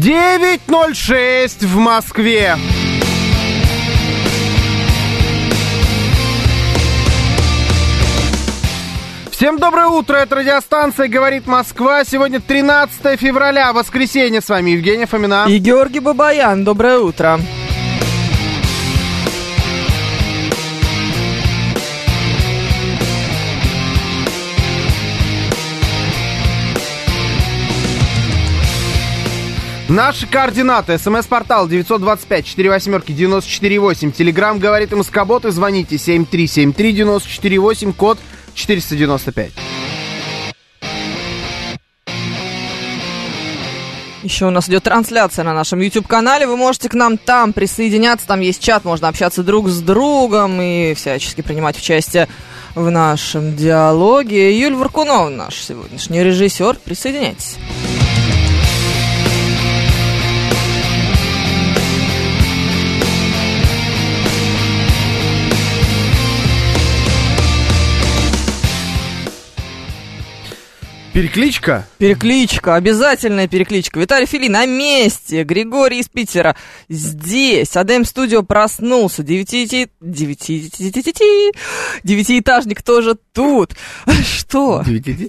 9:06 в Москве. Всем доброе утро, это радиостанция «Говорит Москва». Сегодня 13 февраля, воскресенье. С вами Евгения Фомина. И Георгий Бабаян. Доброе утро. Наши координаты. СМС-портал 925-48-94-8. Телеграм «Говорит МСК-бот» и звоните 7373-94-8, код 495. Еще у нас идет трансляция на нашем YouTube-канале. Вы можете к нам там присоединяться. Там есть чат, можно общаться друг с другом и всячески принимать участие в нашем диалоге. Юль Варкунова, наш сегодняшний режиссер. Присоединяйтесь. Перекличка? Перекличка, обязательная перекличка. Виталий Фили на месте, Григорий из Питера здесь. АДМ Студио проснулся, девятиэтажник тоже тут. Что?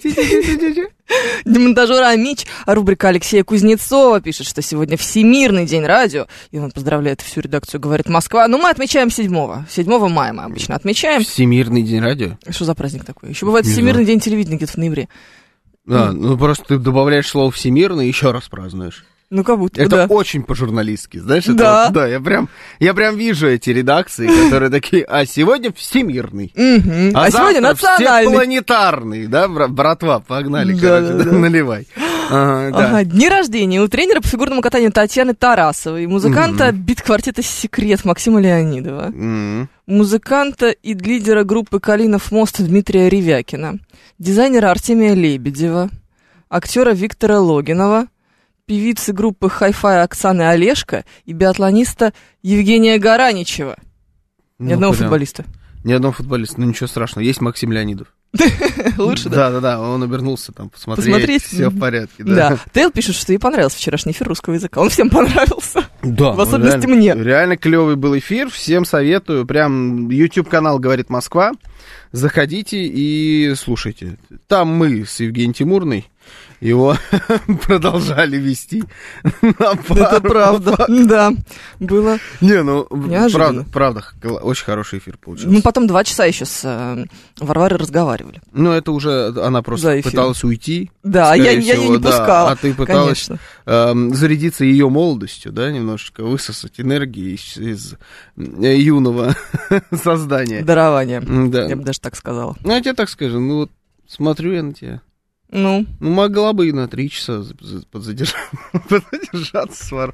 Демонтажер Амич, рубрика Алексея Кузнецова пишет, что сегодня Всемирный день радио, и он поздравляет всю редакцию «Говорит Москва». Но мы отмечаем 7 мая мы обычно отмечаем. Всемирный день радио? Что за праздник такой? Еще бывает Всемирный день телевидения где-то в ноябре. Да, ну просто ты добавляешь слово «всемирный» и еще раз празднуешь. Ну, как будто, это да. очень по-журналистски, знаешь? Да. Это, да, я прям вижу эти редакции, которые такие, а сегодня всемирный, а сегодня национальный. Всепланетарный, да, братва, погнали, наливай. Ага, дни рождения у тренера по фигурному катанию Татьяны Тарасовой, музыканта бит-квартета «Секрет» Максима Леонидова, музыканта и лидера группы «Калинов мост» Дмитрия Ревякина, дизайнера Артемия Лебедева, актера Виктора Логинова, певицы группы «Хай-фай» Оксаны Олешко и биатлониста Евгения Гараничева. Ни одного футболиста. Ни одного футболиста, ну ничего страшного, есть Максим Леонидов. Лучше, да? Да, он обернулся там посмотреть, все в порядке. Да, Тейл пишет, что ей понравился вчерашний эфир русского языка, он всем понравился, да, в особенности мне. Реально клевый был эфир, всем советую, прям YouTube-канал «Говорит Москва», заходите и слушайте. Там мы с Евгением Тимурной его продолжали вести. Это правда, да, было неожиданно. Правда, очень хороший эфир получился. Мы потом 2 часа еще с Варварой разговаривали. Ну, это уже она просто пыталась уйти. Да, я ее не пускала. А ты пыталась зарядиться ее молодостью, да, немножечко высосать энергии из юного создания. Дарования, да. Я бы даже так сказала. Ну, я тебе так скажу, ну вот смотрю я на тебя. Ну, могла бы и на 3 часа подзадержаться, Свар.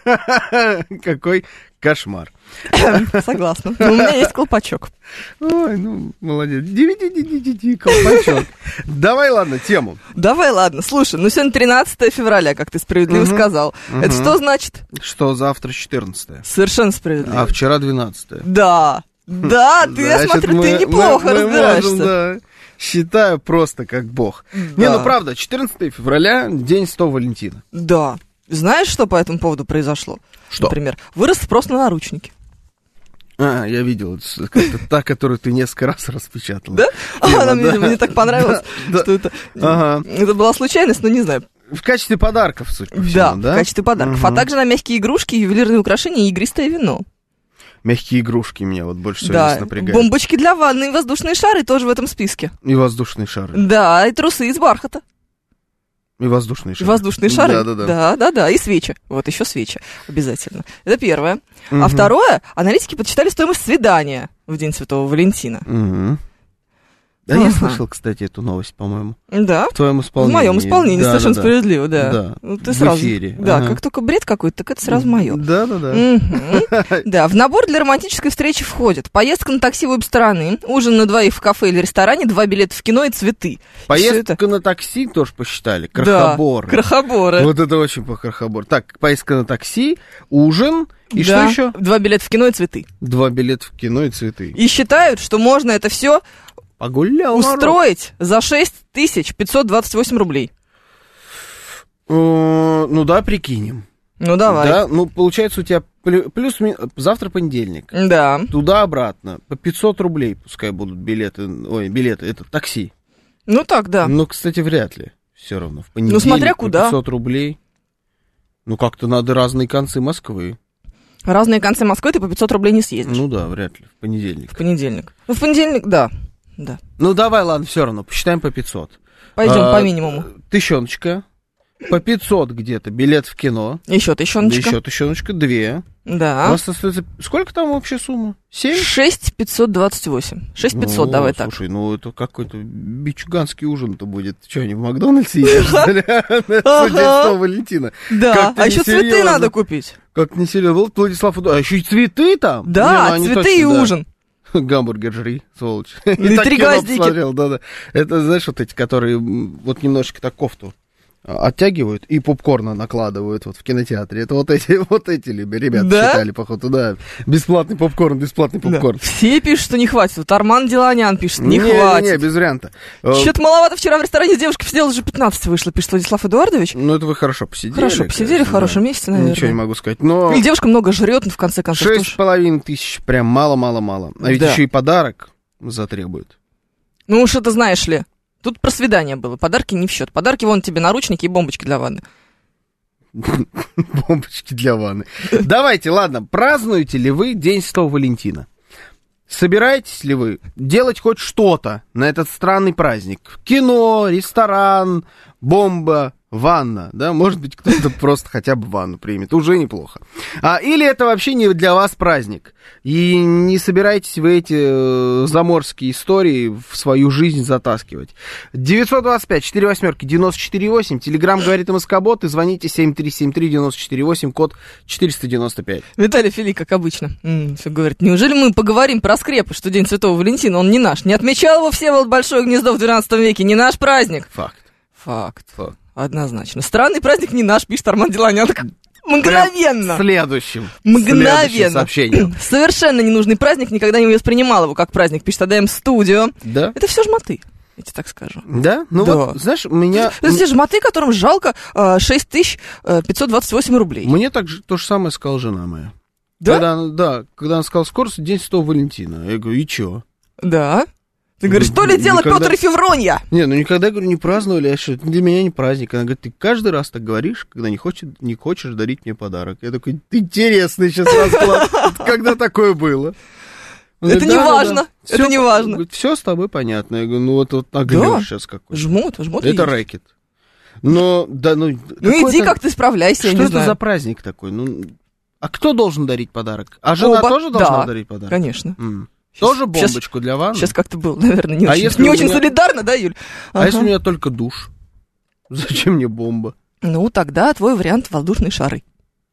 Какой кошмар. Согласна. Но у меня есть колпачок. Ой, ну, молодец. Колпачок. Давай, ладно, тему. Давай, ладно. Слушай, ну сегодня 13 февраля, как ты справедливо сказал. Это что значит? Что завтра 14. Совершенно справедливо. А вчера 12. Да, ты, я смотрю, ты неплохо разбираешься. Считаю просто как бог. Да. Не, ну правда, 14 февраля, день 100 Валентина. Да. Знаешь, что по этому поводу произошло? Что? Например, вырос спрос на наручники. Я видел, это та, которую ты несколько раз распечатала. Да? Она мне так понравилась, что это была случайность, но не знаю. В качестве подарков, судя по всему, да? Да, в качестве подарков. А также на мягкие игрушки, ювелирные украшения и игристое вино. Мягкие игрушки меня вот больше всего здесь напрягают. Бомбочки для ванны и воздушные шары тоже в этом списке. И воздушные шары. Да, и трусы из бархата. И воздушные шары. Воздушные шары. Да. И свечи. Вот еще свечи обязательно. Это первое. А второе, аналитики подсчитали стоимость свидания в День Святого Валентина. Да, я слышал, кстати, эту новость, по-моему. Да? В твоем исполнении. В моем исполнении, совершенно справедливо, да. Да, ну, ты в сразу, эфире. Да, как только бред какой-то, так это сразу мое. Да. Да, в набор для романтической встречи входит поездка на такси в обе стороны, ужин на двоих в кафе или ресторане, 2 билета в кино и цветы. Поездка на такси тоже посчитали, крохоборы. Да, крохоборы. Вот это очень по-крохобор. Так, поездка на такси, ужин... И что еще? 2 билета в кино и цветы. 2 билета в кино и цветы. И считают, что можно это все устроить за 6528 рублей. Ну да, прикинем. Ну, давай. Да, ну, получается, у тебя завтра понедельник. Да. Туда-обратно. По 500 рублей пускай будут билеты. Это такси. Ну, так, да. Ну, кстати, вряд ли. Все равно. В понедельник ну, смотря куда. 500 рублей. Ну, как-то надо разные концы Москвы. Разные концы Москвы ты по 500 рублей не съездишь. Ну да, вряд ли. В понедельник. Ну, в понедельник, да. Ну, давай, ладно, все равно. Посчитаем по 500. Пойдем по минимуму. Тыщеночка. По 500 где-то билет в кино. Еще тыщеночка. Еще тыщеночка, 2. Да. У нас остается... Сколько там вообще сумма? 7? 6528. 6500, давай так. Слушай, ну это какой-то бичуганский ужин-то будет. Что, не в Макдональдсе едешь, что ли? Святого Валентина. Да, а еще цветы надо купить. Как несерьезно. Владислав, а еще и цветы там? Да, цветы и ужин. Гамбургер жри, сволочь. И 3 гвоздики. Да. Это, знаешь, вот эти, которые вот немножечко так кофту оттягивают и попкорна накладывают вот в кинотеатре. Это вот эти ребята считали, походу, да. Бесплатный попкорн. Да. Все пишут, что не хватит. Вот Арман Деланян пишет, не хватит. Не, без варианта. Что-то маловато вчера в ресторане с девушкой посидела, уже 15 вышло, пишет Владислав Эдуардович. Ну, это вы хорошо посидели. Хорошо посидели, в хорошем месте, наверное. Ничего не могу сказать. Но... Или девушка много жрет, в конце концов. 6500, прям мало-мало-мало. А ведь еще и подарок затребуют. Ну уж это знаешь ли. Тут про свидание было, подарки не в счет. Подарки вон тебе наручники и бомбочки для ванны. Бомбочки для ванны. Давайте, ладно, празднуете ли вы День Святого Валентина? Собираетесь ли вы делать хоть что-то на этот странный праздник? Кино, ресторан, бомба, ванна, да? Может быть, кто-то просто хотя бы ванну примет, уже неплохо. Или это вообще не для вас праздник, и не собираетесь вы эти заморские истории в свою жизнь затаскивать. 925-48-94-8, телеграм говорит МСК-бот, и звоните 7373-94-8, код 495. Виталий Фили, как обычно, все говорит, неужели мы поговорим про скрепы, что День Святого Валентина, он не наш? Не отмечал его Всеволод Большое Гнездо в 12 веке, не наш праздник? Факт. Однозначно. Странный праздник не наш, пишет Арман Деланян. Мгновенно. Следующим сообщением. Совершенно ненужный праздник, никогда не воспринимал его как праздник, пишет АДМ Студио. Да? Это все жмоты, я тебе так скажу. Да? Ну да. Вот, знаешь, меня... Это все жмоты, которым жалко 6528 рублей. Мне так же то же самое сказала жена моя. Да? Когда она сказала, скоро День Святого Валентина. Я говорю, и чё? Да. Ты говоришь, что ли делать Петр и Февронья? Не, ну никогда, говорю, не праздновали, а что, для меня не праздник. Она говорит, ты каждый раз так говоришь, когда не хочешь дарить мне подарок. Я такой, интересный сейчас расклад, когда такое было. Это не важно, это не важно. Все с тобой понятно. Я говорю, ну вот наглёшь сейчас какой-то. Жмот. Это рэкет. Но, да, ну... Ну иди, как ты справляйся, я не знаю. Что это за праздник такой? Ну, а кто должен дарить подарок? А жена тоже должна дарить подарок? Конечно. Тоже бомбочку для ванны? Сейчас как-то было, наверное, не очень солидарно, да, Юль? А если у меня только душ? Зачем мне бомба? Ну, тогда твой вариант — воздушные шары.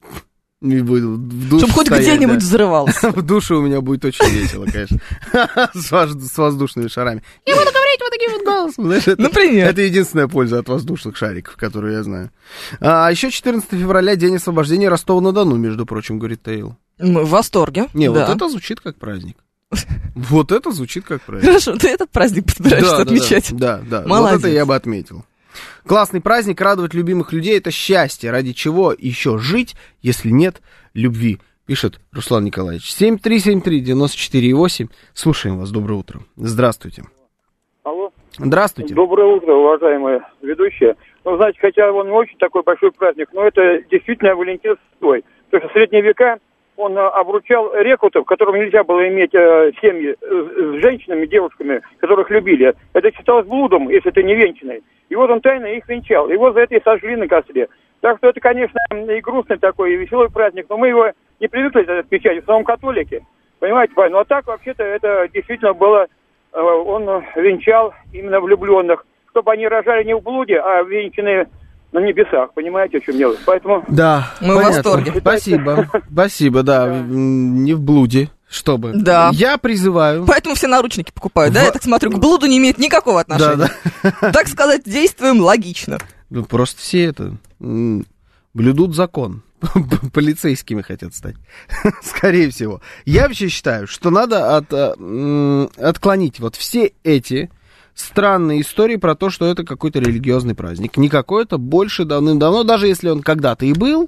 Чтобы хоть где-нибудь взрывался. В душе у меня будет очень весело, конечно. С воздушными шарами. Я буду говорить вот таким вот голосом. Например. Это единственная польза от воздушных шариков, которую я знаю. А еще 14 февраля, день освобождения Ростова-на-Дону, между прочим, говорит Тейл. Мы в восторге. Не, вот это звучит как праздник. Вот это звучит как праздник. Хорошо, ты этот праздник собираешься отмечать. Да. Молодец. Вот это я бы отметил. Классный праздник, радовать любимых людей — это счастье. Ради чего еще жить, если нет любви? Пишет Руслан Николаевич. 7373-94-8. Слушаем вас. Доброе утро. Здравствуйте. Алло. Здравствуйте. Доброе утро, уважаемые ведущие. Ну, знаете, хотя он не очень такой большой праздник, но это действительно Валентин Святой. Потому что в средние века он обручал рекрутов, которым нельзя было иметь семьи с женщинами, девушками, которых любили. Это считалось блудом, если ты не венчанный. И вот он тайно их венчал. Его за это и сожгли на костре. Так что это, конечно, и грустный такой, и веселый праздник, но мы его не привыкли отмечать, в основном католики. Понимаете, Павел? Ну а так вообще-то это действительно было, он венчал именно влюбленных, чтобы они рожали не в блуде, а венчанные на небесах, понимаете, о чем дело? Поэтому... Да, мы в восторге. Спасибо, да, не в блуде, чтобы. Да. Я призываю... Поэтому все наручники покупают, да? Я так смотрю, к блуду не имеет никакого отношения. Да. Так сказать, действуем логично. Ну, просто все это блюдут закон. Полицейскими хотят стать. Скорее всего. Я вообще считаю, что надо отклонить вот все эти... странные истории про то, что это какой-то религиозный праздник. Не какой-то, больше давным-давно, даже если он когда-то и был,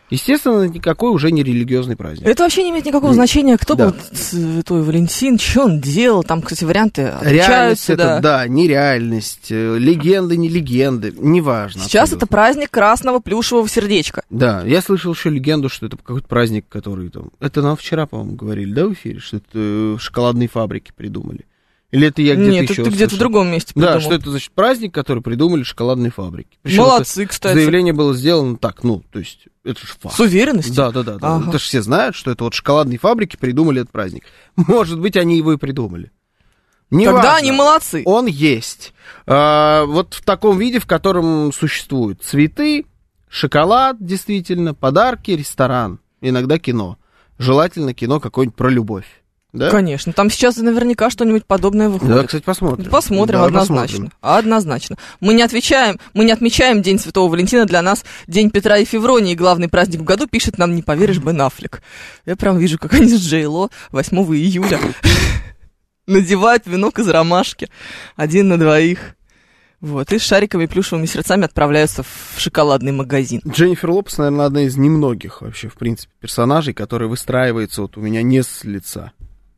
Естественно, никакой уже не религиозный праздник. Это вообще не имеет никакого значения, кто был Святой Валентин, что он делал. Там, кстати, варианты отличаются. Реальность это, нереальность, легенды, не легенды, неважно. Сейчас абсолютно. это праздник красного плюшевого сердечка. Да, я слышал еще легенду, что это какой-то праздник, который там... Это нам вчера, по-моему, говорили, да, в эфире? Что это шоколадные фабрики придумали. Или это я где-то еще Нет, это ты где-то в другом месте придумал. придумал. Да, что это значит праздник, который придумали шоколадные фабрики. Причем молодцы, кстати. Заявление было сделано так, то есть, это же факт. С уверенностью? Да. Ага. Это же все знают, что это вот шоколадные фабрики придумали этот праздник. Может быть, они его и придумали. Тогда они молодцы. Он есть. Вот в таком виде, в котором существуют цветы, шоколад, действительно, подарки, ресторан, иногда кино. Желательно кино какое-нибудь про любовь. Да? Конечно. Там сейчас наверняка что-нибудь подобное выходит. Да, кстати, посмотрим. Посмотрим, да, однозначно. Посмотрим. Однозначно. Мы не отмечаем День Святого Валентина, для нас День Петра и Февронии, главный праздник в году, пишет нам, не поверишь, Бен Аффлек. Я прям вижу, как они с Джей-Ло 8 июля надевают венок из ромашки 1 на 2. Вот, и с шариками и плюшевыми сердцами отправляются в шоколадный магазин. Дженнифер Лопес, наверное, одна из немногих вообще, в принципе, персонажей, которая выстраивается вот у меня не с лица.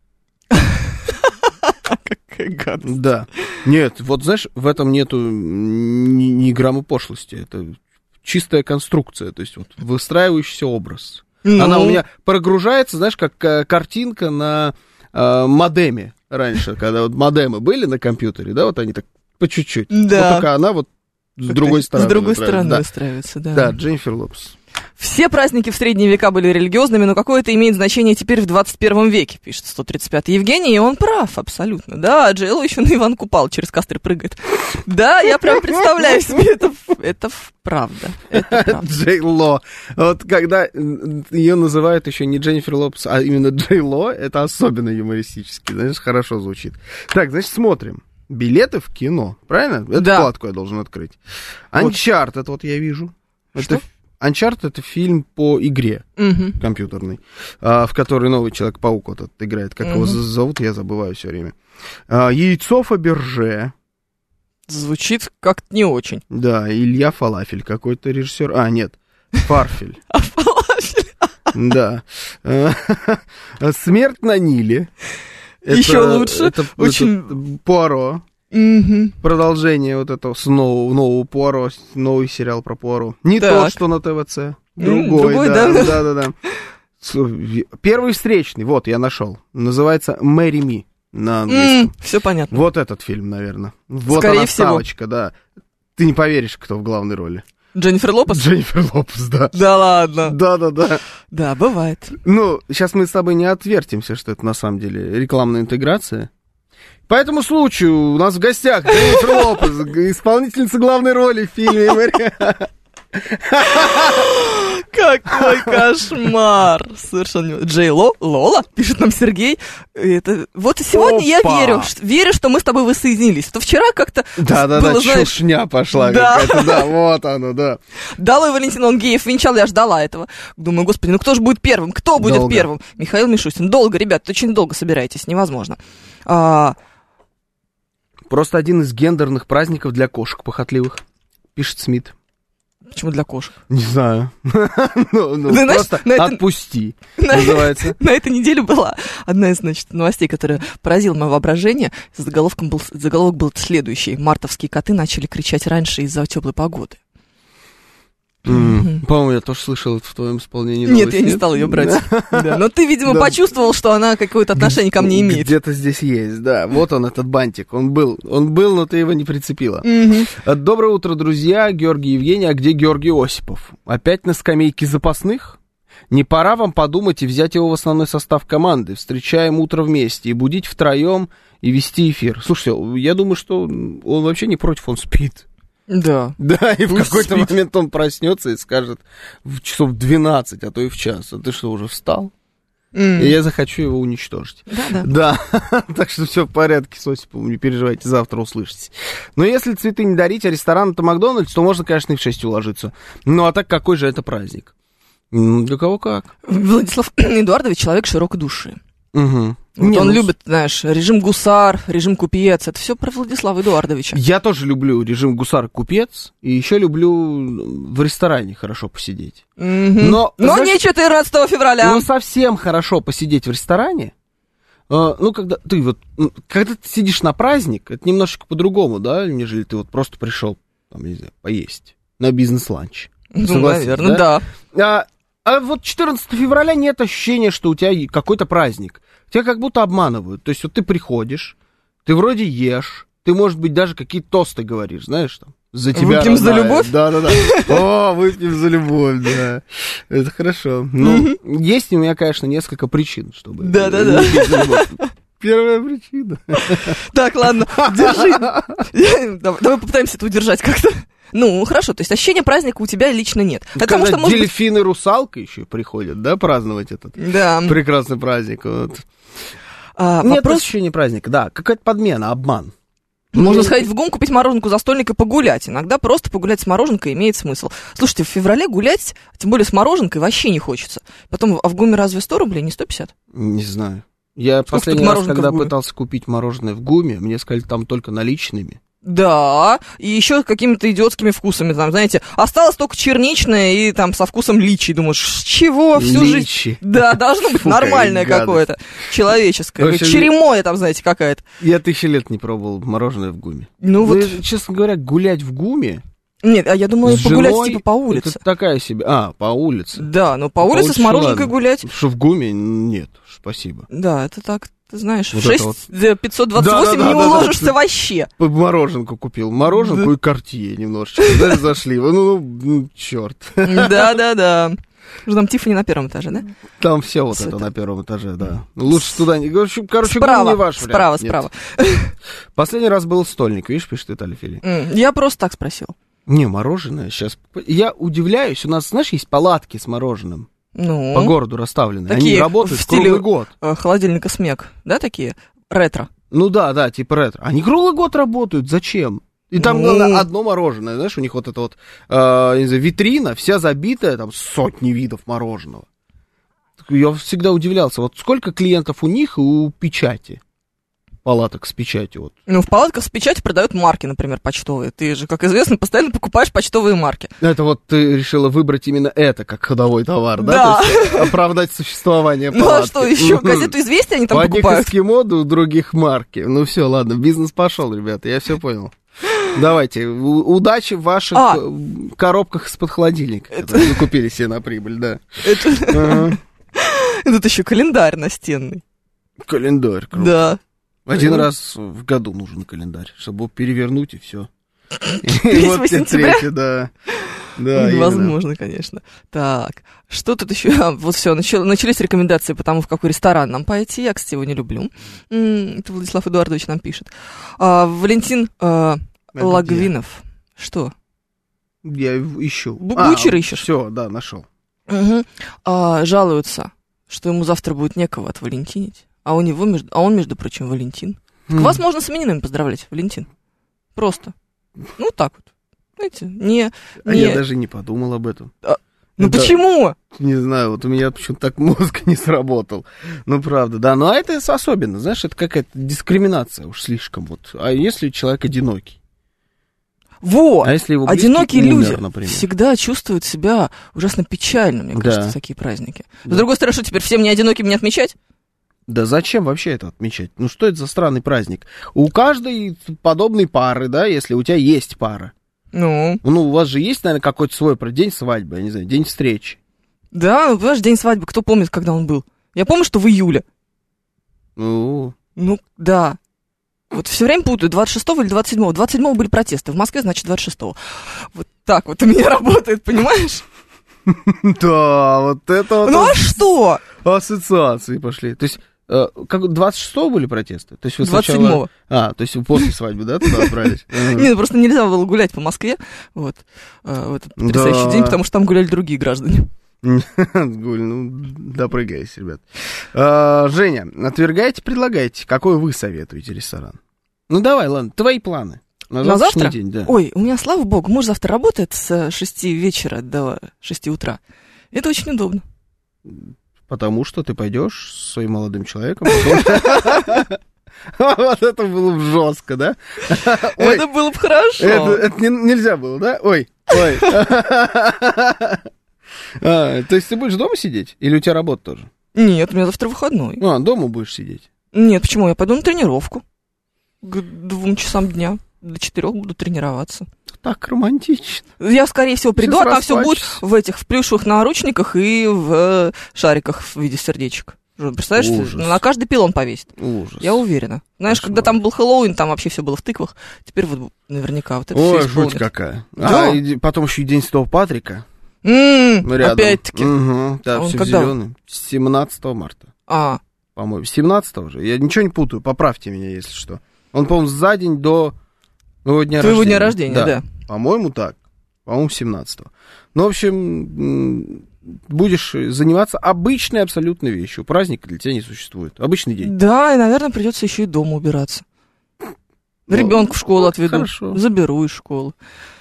Какая гадость. Да. Нет, вот знаешь, в этом нету ни грамма пошлости. Это чистая конструкция, то есть вот выстраивающийся образ. Она у меня прогружается, знаешь, как картинка на модеме раньше, когда вот модемы были на компьютере, да, вот они так по чуть-чуть. Да. Вот только она вот с другой стороны. С другой стороны выстраивается, да. Да, Дженнифер Лопес. Все праздники в средние века были религиозными, но какое это имеет значение теперь в 21 веке, пишет 135-й Евгений, и он прав, абсолютно. Да, Джей-Ло еще на Иван Купал через костры прыгает. Да, я прям представляю себе, это правда. Джей-Ло. Вот когда ее называют еще не Дженнифер Лопес, а именно Джей-Ло, это особенно юмористически, знаешь, хорошо звучит. Так, значит, смотрим. Билеты в кино, правильно? Эту вкладку я должен открыть. Uncharted, это вот я вижу. Что? Uncharted — это фильм по игре компьютерной, в которой новый Человек-паук вот этот играет. Как его зовут, я забываю все время. Яйцо Фаберже. Звучит как-то не очень. Да, Илья Фалафель какой-то режиссер. Нет, Фарфель. Фалафель. Да. Смерть на Ниле. Еще лучше. Очень Пуаро. Продолжение вот этого нового Пуаро, новый сериал про Пуаро. Не то, что на ТВЦ. Другой, да. Первый встречный, вот, я нашел. Называется «Marry Me» на английском. Все понятно. Вот этот фильм, наверное. Вот скорее она, всего. ставочка, да. Ты не поверишь, кто в главной роли. Дженнифер Лопес? Дженнифер Лопес, да. Да ладно. Да. Да, бывает. Ну, сейчас мы с тобой не отвертимся, что это на самом деле рекламная интеграция. По этому случаю у нас в гостях Дженнифер Лопес, исполнительница главной роли в фильме. Какой кошмар! Совершенно. Джей-Ло, Лола, пишет нам Сергей. Вот и сегодня я верю, что мы с тобой воссоединились. То вчера как-то Да, чушня пошла какая-то, да, вот оно, да. Долой Валентин, он геев венчал, я ждала этого. Думаю, господи, кто же будет первым? Кто будет первым? Михаил Мишустин. Долго, ребят, очень долго собираетесь, невозможно. Просто один из гендерных праздников для кошек похотливых, пишет Смит. Почему для кошек? Не знаю. Просто отпусти, называется. На этой неделе была одна из, значит, новостей, которая поразила мое воображение. Заголовок был следующий. Мартовские коты начали кричать раньше из-за теплой погоды. По-моему, я тоже слышал это в твоем исполнении. Нет, я не стал ее брать. Но ты, видимо, почувствовал, что она какое-то отношение ко мне имеет. Где-то здесь есть, да. Вот он, этот бантик. Он был, но ты его не прицепила. Доброе утро, друзья. Георгий Евгений. А где Георгий Осипов? Опять на скамейке запасных? Не пора вам подумать и взять его в основной состав команды? Встречаем утро вместе и будить втроем и вести эфир. Слушайте, я думаю, что он вообще не против, он спит. Да. Да, и в какой-то момент он проснется и скажет в часов 12, а то и в час. А ты что, уже встал? И я захочу его уничтожить. Да. Так что все в порядке с Осиповым, не переживайте, завтра услышите. Но если цветы не дарить, а ресторан это Макдональдс, то можно, конечно, и в 6 уложиться. Ну, а так какой же это праздник? Для кого как? Владислав Эдуардович человек широкой души. Вот он любит, знаешь, режим гусар, режим купец. Это все про Владислава Эдуардовича. Я тоже люблю режим гусар-купец. И еще люблю в ресторане хорошо посидеть. Но не 14 февраля. Ну, совсем хорошо посидеть в ресторане. Ну, когда ты сидишь на праздник, это немножечко по-другому, да, нежели ты вот просто пришел, там, не знаю, поесть на бизнес-ланч. Ну, наверное, да. А вот 14 февраля нет ощущения, что у тебя какой-то праздник. Тебя как будто обманывают. То есть вот ты приходишь, ты вроде ешь, ты, может быть, даже какие-то тосты говоришь, знаешь, там, за тебя. Выпьем за любовь? Да-да-да. О, выпьем за любовь, да. Это хорошо. Ну, есть у меня, конечно, несколько причин, чтобы... Да-да-да. Первая причина. Так, ладно, держи. Давай попытаемся это удержать как-то. Ну, хорошо, то есть ощущения праздника у тебя лично нет. Потому что, дельфин и русалка еще приходят, да, праздновать этот прекрасный праздник. Вот. Нет ощущения праздника, да, какая-то подмена, обман. Можно сходить в ГУМ, купить мороженку за стольник и погулять. Иногда просто погулять с мороженкой имеет смысл. Слушайте, в феврале гулять, тем более с мороженкой, вообще не хочется. Потом, а в ГУМе разве 100 рублей, не 150? Не знаю. Я последний раз, когда пытался купить мороженое в ГУМе, мне сказали, там только наличными. Да, и еще какими-то идиотскими вкусами, там, знаете, осталось только черничное и там со вкусом личи. Думаешь, с чего всю жизнь? Да, должно быть нормальное какое-то, человеческое, черемоя там, знаете, какая-то. Я 1000 лет не пробовал мороженое в ГУМе. Ну вот, честно говоря, гулять в ГУМе. Нет, а я думала, погулять типа по улице. Это такая себе. По улице. Да, но по улице с мороженкой гулять. Что в ГУМе нет, спасибо. Да, это так. Ты знаешь, вот 528 не уложишься вообще. Мороженку купил. Мороженку и Картье немножечко. Да, зашли. Ну, черт. Да. Там Тиффани на первом этаже, да? Там все вот это на первом этаже, да. Лучше туда не... Короче, справа, не ваш вариант. Справа. Последний раз был стольник, видишь, пишет Виталий Фили. Я просто так спросил. Не, мороженое сейчас... Я удивляюсь, у нас, знаешь, есть палатки с мороженым. Ну, по городу расставлены. Такие они работают в стиле круглый год. Холодильника СМЕК, да, такие? Ретро. Ну да, типа ретро. Они круглый год работают, зачем? И там одно мороженое, знаешь, у них вот эта вот не знаю, витрина, вся забитая, там сотни видов мороженого. Я всегда удивлялся, вот сколько клиентов у них и у печати. Палаток с печатью. Вот. Ну, в палатках с печатью продают марки, например, почтовые. Ты же, как известно, постоянно покупаешь почтовые марки. Это вот ты решила выбрать именно это как ходовой товар, да? То есть оправдать существование палатки. Ну, а что еще? Газету «Известия» они там покупают. У одних эскимо, у других марки. Ну, все, ладно, бизнес пошел, ребята, я все понял. Давайте, удачи в ваших коробках из-под холодильника, которые вы купили себе на прибыль, да. Тут еще календарь настенный. Календарь, круто. Да. Один раз в году нужен календарь, чтобы его перевернуть, и все. И вот третий, да. Невозможно, конечно. Так, что тут еще? Вот все, начались рекомендации по тому, в какой ресторан нам пойти. Я, кстати, его не люблю. Это Владислав Эдуардович нам пишет. Валентин Лагвинов. Что? Я ищу. Бучер ищешь? Все, да, нашел. Жалуются, что ему завтра будет некого отвалентинить. А он, между прочим, Валентин. Так вас можно с именинами поздравлять, Валентин. Просто. Ну, так вот. Знаете, я даже не подумал об этом. Почему? Не знаю, вот у меня почему-то так мозг не сработал. Ну, правда, да. Ну, а это особенно, знаешь, это какая-то дискриминация уж слишком вот. А если человек одинокий? Вот. А если его одинокие люди например? всегда чувствуют себя ужасно печально, мне кажется, в такие праздники. С другой стороны, что теперь всем не одиноким не отмечать? Да зачем вообще это отмечать? Ну, что это за странный праздник? У каждой подобной пары, да, если у тебя есть пара. Ну, у вас же есть, наверное, какой-то свой день свадьбы, я не знаю, день встречи. Да, понимаешь, день свадьбы, кто помнит, когда он был? Я помню, что в июле. Ну, да. Вот все время путаю, 26-го или 27-го. 27-го были протесты, в Москве, значит, 26-го. Вот так вот у меня работает, понимаешь? Да, вот это вот... Ну, а что? Ассоциации пошли. То есть... Как 26-го были протесты? То есть вы 27-го. То есть вы после свадьбы, да, туда отправились? Нет, просто нельзя было гулять по Москве в этот потрясающий день, потому что там гуляли другие граждане. Допрыгайся, ребят. Женя, отвергаете, предлагаете? Какой вы советуете ресторан? Ну, давай, ладно, твои планы. На завтра? День, да. Ой, у меня, слава богу, муж завтра работает с 6 вечера до 6 утра. Это очень удобно. потому что ты пойдешь со своим молодым человеком. Вот это было бы жестко, да? Это было бы хорошо. Это нельзя было, да? Ой. То есть ты будешь дома сидеть? Или у тебя работа тоже? Нет, у меня завтра выходной. Дома будешь сидеть? Нет, почему? Я пойду на тренировку. К 2 часам дня. До 4 буду тренироваться. Так романтично. Я, скорее всего, приду, Сейчас а там все будет расплачусь. в плюшевых наручниках и в шариках в виде сердечек. Представляешь, Ужас. на каждый пилон повесит. Ужас. Я уверена. Знаешь, когда там был Хэллоуин, там вообще все было в тыквах. Теперь вот наверняка вот это все Ой, исполнится. жуть какая. Да. И потом еще и День Святого Патрика. Рядом. Опять-таки. Да, Он все когда? зеленый. 17 марта, по-моему. 17 же. Я ничего не путаю, поправьте меня, если что. Он, по-моему, за день до моего дня Твоего рождения. дня рождения, да. По-моему, так. По-моему, 17-го. Ну, в общем, будешь заниматься обычной абсолютной вещью. Праздника для тебя не существует. Обычный день. Да, и, наверное, придется еще и дома убираться. Ребенка в школу отведу. Хорошо. Заберу из школы.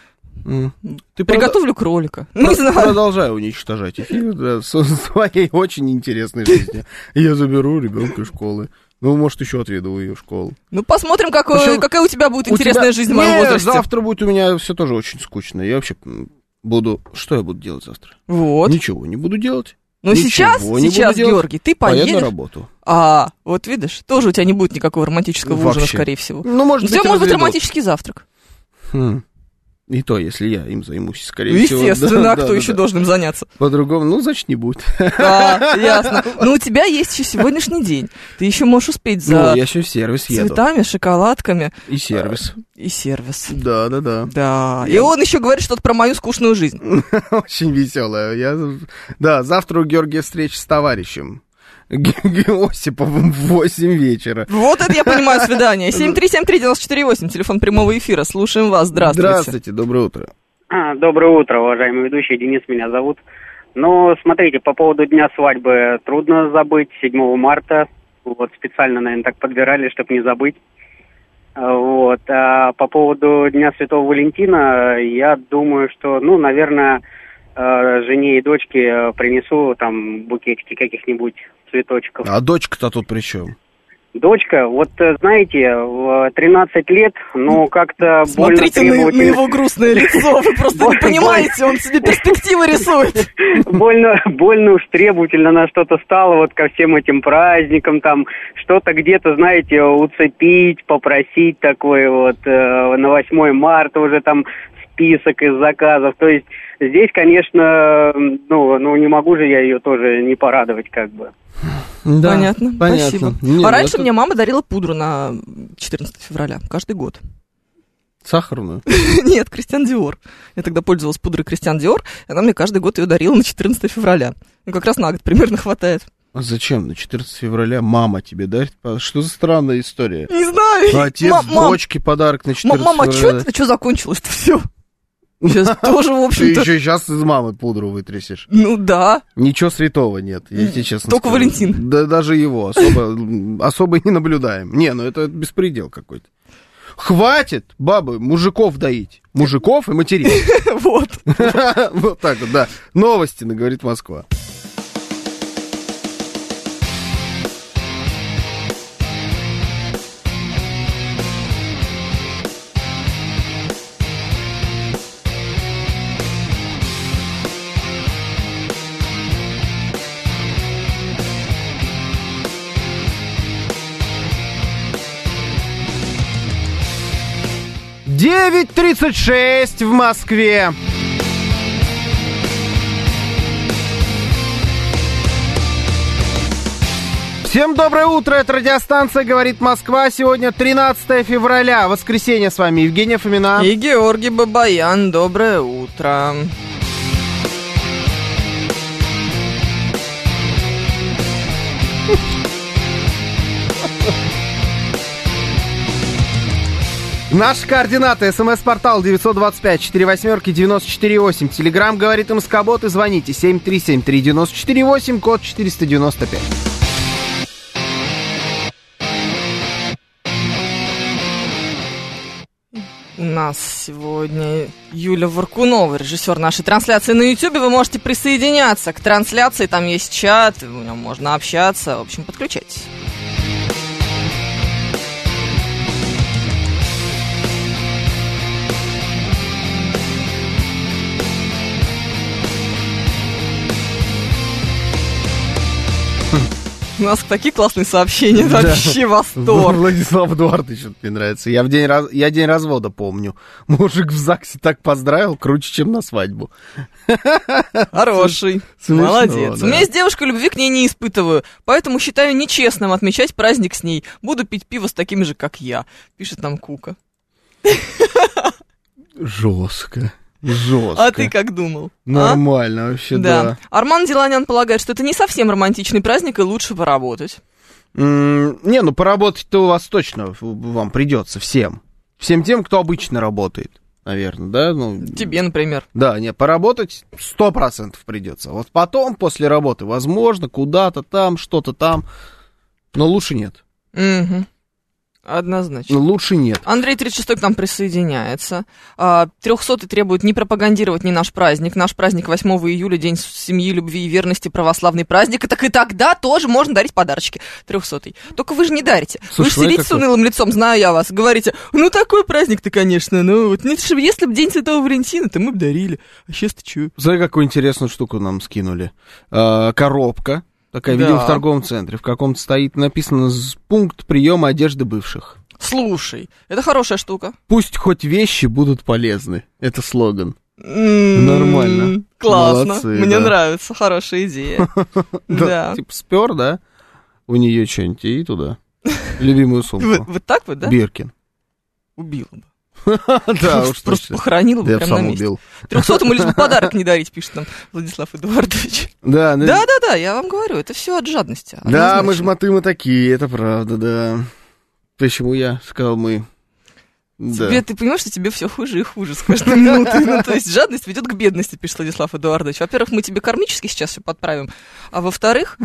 Ты Приготовлю кролика. Не знаю. Продолжай уничтожать эфир своей очень интересной жизни. Я заберу ребенка из школы. Ну, может, еще отведу ее в школу. Ну, посмотрим, Причем какая у тебя будет интересная жизнь в моем Нет, возрасте. завтра будет у меня все тоже очень скучно. Я вообще буду... Что я буду делать завтра? Вот. Ничего не буду делать. Но сейчас, Ничего не буду делать. Георгий, ты Поеду поедешь. на работу. Вот видишь, тоже у тебя не будет никакого романтического ужина, Вообще. скорее всего. Ну, может У тебя быть, может быть разведут. романтический завтрак. И то, если я им займусь, скорее всего. Естественно, а Да, кто еще должен им заняться? По-другому, ну, значит, не будет. Ясно. Но у тебя есть еще сегодняшний день. Ты еще можешь успеть за Я еще в сервис еду. цветами, шоколадками. И сервис. И сервис. Да. Да. И он еще говорит что-то про мою скучную жизнь. Очень веселая. Да, завтра у Георгия встреча с товарищем Осиповым в 8 вечера. Вот это я понимаю свидание. 7373948, телефон прямого эфира. Слушаем вас. Здравствуйте. Здравствуйте, доброе утро. Доброе утро, уважаемый ведущий. Денис меня зовут. Ну, смотрите, по поводу дня свадьбы трудно забыть. 7 марта. Вот специально, наверное, так подбирали, чтобы не забыть. Вот. А по поводу Дня Святого Валентина, я думаю, что, наверное, жене и дочке принесу там букетики каких-нибудь цветочков. А дочка-то тут при чем? Дочка, вот знаете, в 13 лет, как-то Смотрите больно на требовательно. его грустное лицо, вы просто не понимаете, он себе перспективы рисует. Больно уж требовательно на что-то стало, вот ко всем этим праздникам, там, что-то где-то, знаете, уцепить, попросить такое вот, на 8 марта уже там список из заказов, то есть здесь, конечно, не могу же я ее тоже не порадовать, как бы. Да, Понятно. Спасибо. Не, а раньше мне мама дарила пудру на 14 февраля, каждый год. Сахарную? Нет, Кристиан Диор. Я тогда пользовалась пудрой Кристиан Диор, и она мне каждый год ее дарила на 14 февраля. Как раз на год примерно хватает. А зачем на 14 февраля мама тебе дарит? Что за странная история? Не знаю. Отец дочке подарок на 14 Мама, февраля. что закончилось-то все? Сейчас тоже, в Ты общем-то... еще сейчас из мамы пудру вытрясешь. Ну да. Ничего святого нет, я тебе честно Только скажу. Валентин. Да даже его особо не наблюдаем. Не, это беспредел какой-то. Хватит, бабы, мужиков доить. Мужиков и матерей. Вот. Вот так вот, да. Новости на «Говорит Москва». Девять 36 в Москве. Всем доброе утро, это радиостанция «Говорит Москва». Сегодня 13 февраля, воскресенье, с вами Евгения Фомина. И Георгий Бабаян, доброе утро. Наши координаты. СМС-портал 925-48-94-8. Телеграмм «Говорит МСК-бот» и звоните 7373948, код 495. У нас сегодня Юля Варкунова, режиссер нашей трансляции на Ютубе. Вы можете присоединяться к трансляции, там есть чат, в нем можно общаться. В общем, подключайтесь. У нас такие классные сообщения, вообще восторг. Владислав Эдуардович, мне нравится. Я день развода помню. Мужик в ЗАГСе так поздравил, круче, чем на свадьбу. Хороший, молодец. Да. У меня есть девушка, любви к ней не испытываю, поэтому считаю нечестным отмечать праздник с ней. Буду пить пиво с такими же, как я, пишет нам Кука. Жестко. Жестко. А ты как думал? Нормально вообще, да. Арман Деланян полагает, что это не совсем романтичный праздник, и лучше поработать. Не, ну поработать-то у вас точно вам придется всем. Всем тем, кто обычно работает, наверное, да? Ну, тебе, например. Да, не, поработать 100% придется. Вот потом, после работы, возможно, куда-то там, что-то там, но лучше нет. Угу. Однозначно. Ну, лучше нет. Андрей 36-й к нам присоединяется. 300-й требует не пропагандировать ни наш праздник. Наш праздник 8 июля, день семьи, любви и верности, православный праздник. Так и тогда тоже можно дарить подарочки. 300-й. Только вы же не дарите. Слушай, вы же сидите с унылым лицом, знаю я вас. Говорите, ну такой праздник-то, конечно. Ну вот если бы день Святого Валентина, то мы бы дарили. А сейчас ты чё? Смотри, какую интересную штуку нам скинули. Коробка. Такая, видимо, в торговом центре. В каком-то стоит, написано «Пункт приема одежды бывших». Слушай, это хорошая штука. Пусть хоть вещи будут полезны. Это слоган. Нормально. Классно. Молодцы, мне нравится. Хорошая идея. Да. Типа спер, да? У нее что-нибудь и туда. Любимую сумку. Вот так вот, да? Биркин. Убил бы. Да, уж просто похоронил бы прямо на месте. 300-му лишь бы подарок не дарить, пишет нам Владислав Эдуардович. Да, я вам говорю, это все от жадности. Да, мы жмоты, мы такие, это правда, да. Почему я сказал мы? Тебе, ты понимаешь, что тебе все хуже и хуже с каждой минутой. Ну, то есть жадность ведет к бедности, пишет Владислав Эдуардович. Во-первых, мы тебе кармически сейчас все подправим, а во-вторых,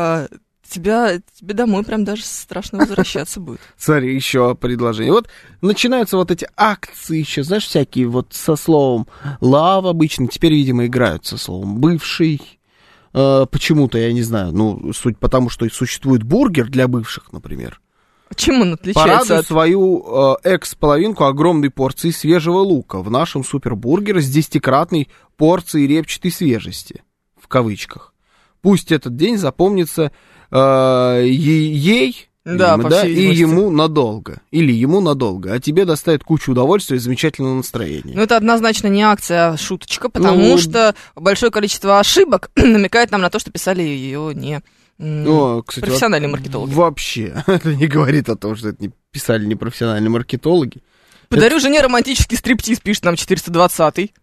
тебе домой прям даже страшно возвращаться будет. Смотри, еще предложение. Вот начинаются вот эти акции еще, знаешь, всякие вот со словом love обычно, теперь, видимо, играют со словом бывший. Почему-то, я не знаю, ну, суть потому, что существует бургер для бывших, например. Чем он отличается Порадуй свою экс-половинку огромной порции свежего лука в нашем супербургере с 10-кратной порцией репчатой свежести, в кавычках. Пусть этот день запомнится ей, да, видимо, да, и ему надолго. Или ему надолго. А тебе доставит кучу удовольствия и замечательного настроения. Ну, это однозначно не акция, а шуточка, потому что большое количество ошибок намекает нам на то, что писали ее не кстати, профессиональные маркетологи. Вообще, это не говорит о том, что это не писали не профессиональные маркетологи. Подарю жене романтический стриптиз, пишет нам 420-й.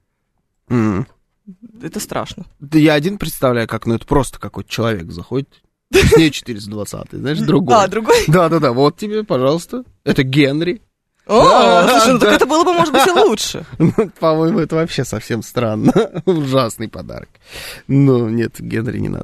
Это страшно. Да я один представляю, как, ну это просто какой-то человек заходит. С ней 420-й, знаешь, другой. А, другой? Да-да-да, вот тебе, пожалуйста. Это Генри. Слушай, ну так это было бы, может быть, и лучше. По-моему, это вообще совсем странно. Ужасный подарок. Но нет, Генри не надо.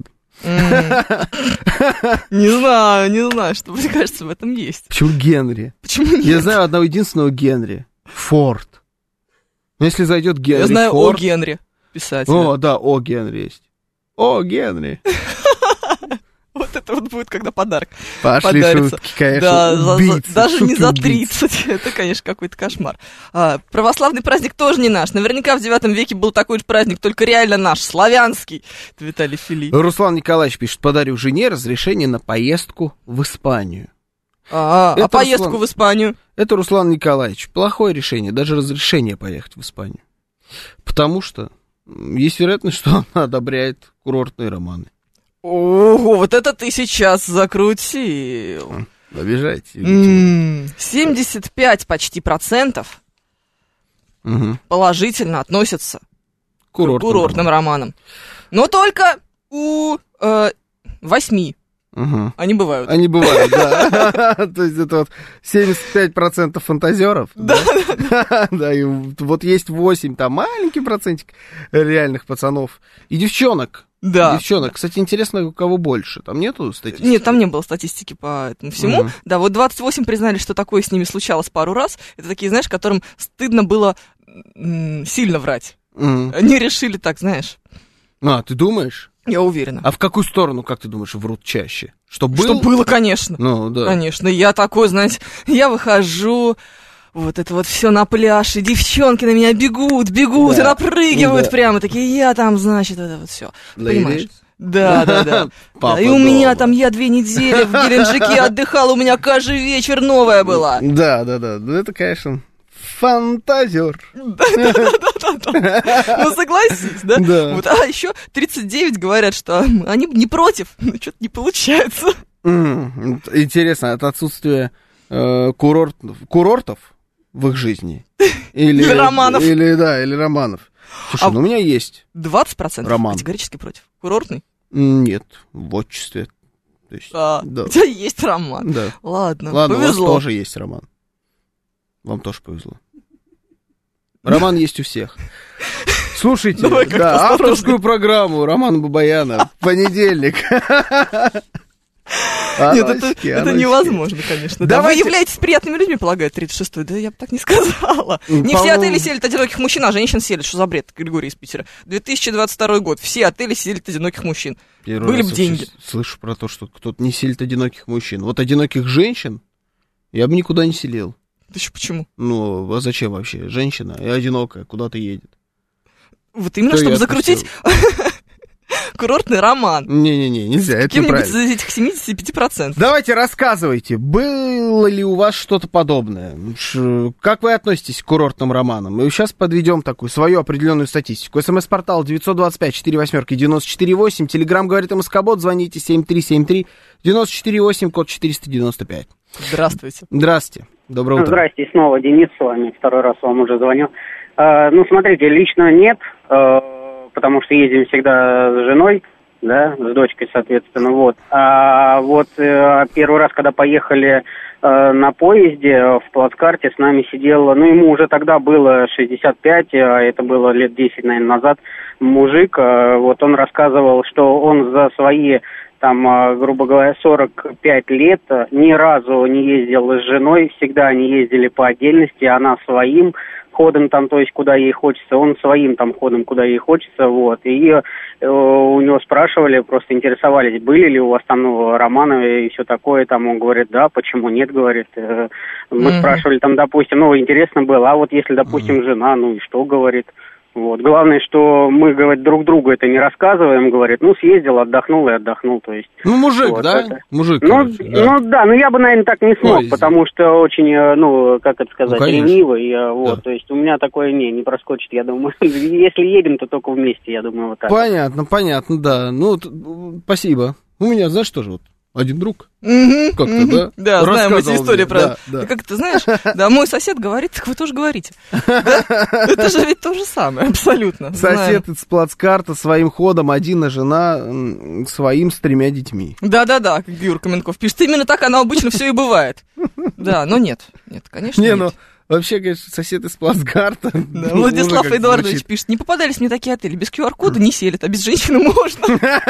Не знаю, что, мне кажется, в этом есть. Почему Генри? Почему нет? Я знаю одного единственного Генри. Форд. Но если зайдет Генри Я знаю Форд... о Генри писателя. О, да, о Генри есть. О Генри. Вот это вот будет, когда подарок Пошли подарится. Шутки, конечно, да, убийцы, даже не за убийцы. 30. Это, конечно, какой-то кошмар. Православный праздник тоже не наш. Наверняка в 9 веке был такой же праздник, только реально наш, славянский. Это Виталий Фили. Руслан Николаевич пишет: подарю жене разрешение на поездку в Испанию. А поездку в Испанию? Это Руслан Николаевич. Плохое решение, даже разрешение поехать в Испанию. Потому что есть вероятность, что она одобряет курортные романы. Ого, вот это ты сейчас закрутил. Обижаете. 75 почти процентов положительно относятся к курортным романам. Но только у 8. Они бывают. Они бывают, да. То есть это вот 75% фантазеров. Да. Да, и вот есть 8, там маленький процентик реальных пацанов и девчонок. Да. Девчонок. Кстати, интересно, у кого больше. Там нету статистики? Нет, там не было статистики по этому всему. Да, вот 28 признали, что такое с ними случалось пару раз. Это такие, знаешь, которым стыдно было сильно врать. Они решили так, знаешь. А, ты думаешь? Я уверена. А в какую сторону, как ты думаешь, врут чаще? Что было? Что было, конечно. Ну, да. Конечно. Я такой, знаете, я выхожу, вот это вот все на пляж, и девчонки на меня бегут, да. И напрыгивают прямо, такие, я там, значит, это вот все. Понимаешь? Да. И у меня там, я 2 недели в Геленджике отдыхала, у меня каждый вечер новая была. Да. Это, конечно... Фантазер. Да. Ну, согласись, да? Да. Вот, а еще 39 говорят, что они не против, но что-то не получается. Интересно, это отсутствие курортов в их жизни? Или романов. Или романов. Слушай, у меня есть 20% роман. Категорически против. Курортный? Нет, в отчестве. То есть, да. У тебя есть роман. Да. Ладно, повезло. У вас тоже есть роман. Вам тоже повезло. Роман есть у всех. Слушайте, авторскую программу Романа Бабаяна в понедельник. Нет, это невозможно, конечно. Да, вы являетесь приятными людьми, полагает 36-й. Да я бы так не сказала. Не все отели селят одиноких мужчин, а женщин селят. Что за бред, Григорий из Питера? 2022 год. Все отели селят одиноких мужчин. Были бы деньги. Слышу про то, что кто-то не селит одиноких мужчин. Вот одиноких женщин я бы никуда не селил. Да еще почему? Ну, а зачем вообще? Женщина и одинокая куда-то едет. Вот именно, чтобы закрутить курортный роман. Не-не-не, нельзя, это неправильно. Кем-нибудь из этих 75%. Давайте рассказывайте, было ли у вас что-то подобное? Как вы относитесь к курортным романам? Мы сейчас подведем такую свою определенную статистику. СМС-портал 925-48-94-8. Телеграм говорит МСК-бот. Звоните 7373-94-8, код 495. Здравствуйте. Здравствуйте. Доброе утро. Здрасте, снова Денис с вами. 2-й раз вам уже звонил. Смотрите, лично нет, потому что ездим всегда с женой, да, с дочкой, соответственно, вот. А вот первый раз, когда поехали на поезде в плацкарте, с нами сидел, ему уже тогда было 65, а это было лет 10, наверное, назад, мужик, вот он рассказывал, что он за свои, там, грубо говоря, 45 лет ни разу не ездил с женой, всегда они ездили по отдельности, она своим ходом там, то есть куда ей хочется, он своим там ходом, куда ей хочется, вот. И у него спрашивали, просто интересовались, были ли у вас там романы и все такое, там он говорит, да, почему нет, говорит. Мы спрашивали там, допустим, интересно было, а вот если, допустим, жена, ну и что, говорит. Вот. Главное, что мы, говорит, друг другу это не рассказываем, говорит, съездил, отдохнул и отдохнул, то есть. Мужик, вот да? Это. Мужик, короче, да. Я бы, наверное, так не смог, потому что очень, как это сказать, ленивый, вот, да. То есть у меня такое, не проскочит, я думаю, если едем, то только вместе, я думаю, вот так. Понятно, да, спасибо. У меня, знаешь, тоже вот один друг, как-то, да? Да, знаем эти истории про... Да. Как ты знаешь, да, мой сосед говорит, так вы тоже говорите. Это же ведь то же самое, абсолютно. Сосед из плацкарта своим ходом, один, жена своим с 3 детьми. Да, как Юр Каменков пишет. Именно так оно обычно все и бывает. Да, но нет, конечно, нет. Вообще, конечно, сосед из плацкарта. Да, Владислав Эдуардович пишет, не попадались мне такие отели, без QR-кода не селят, а без женщины можно.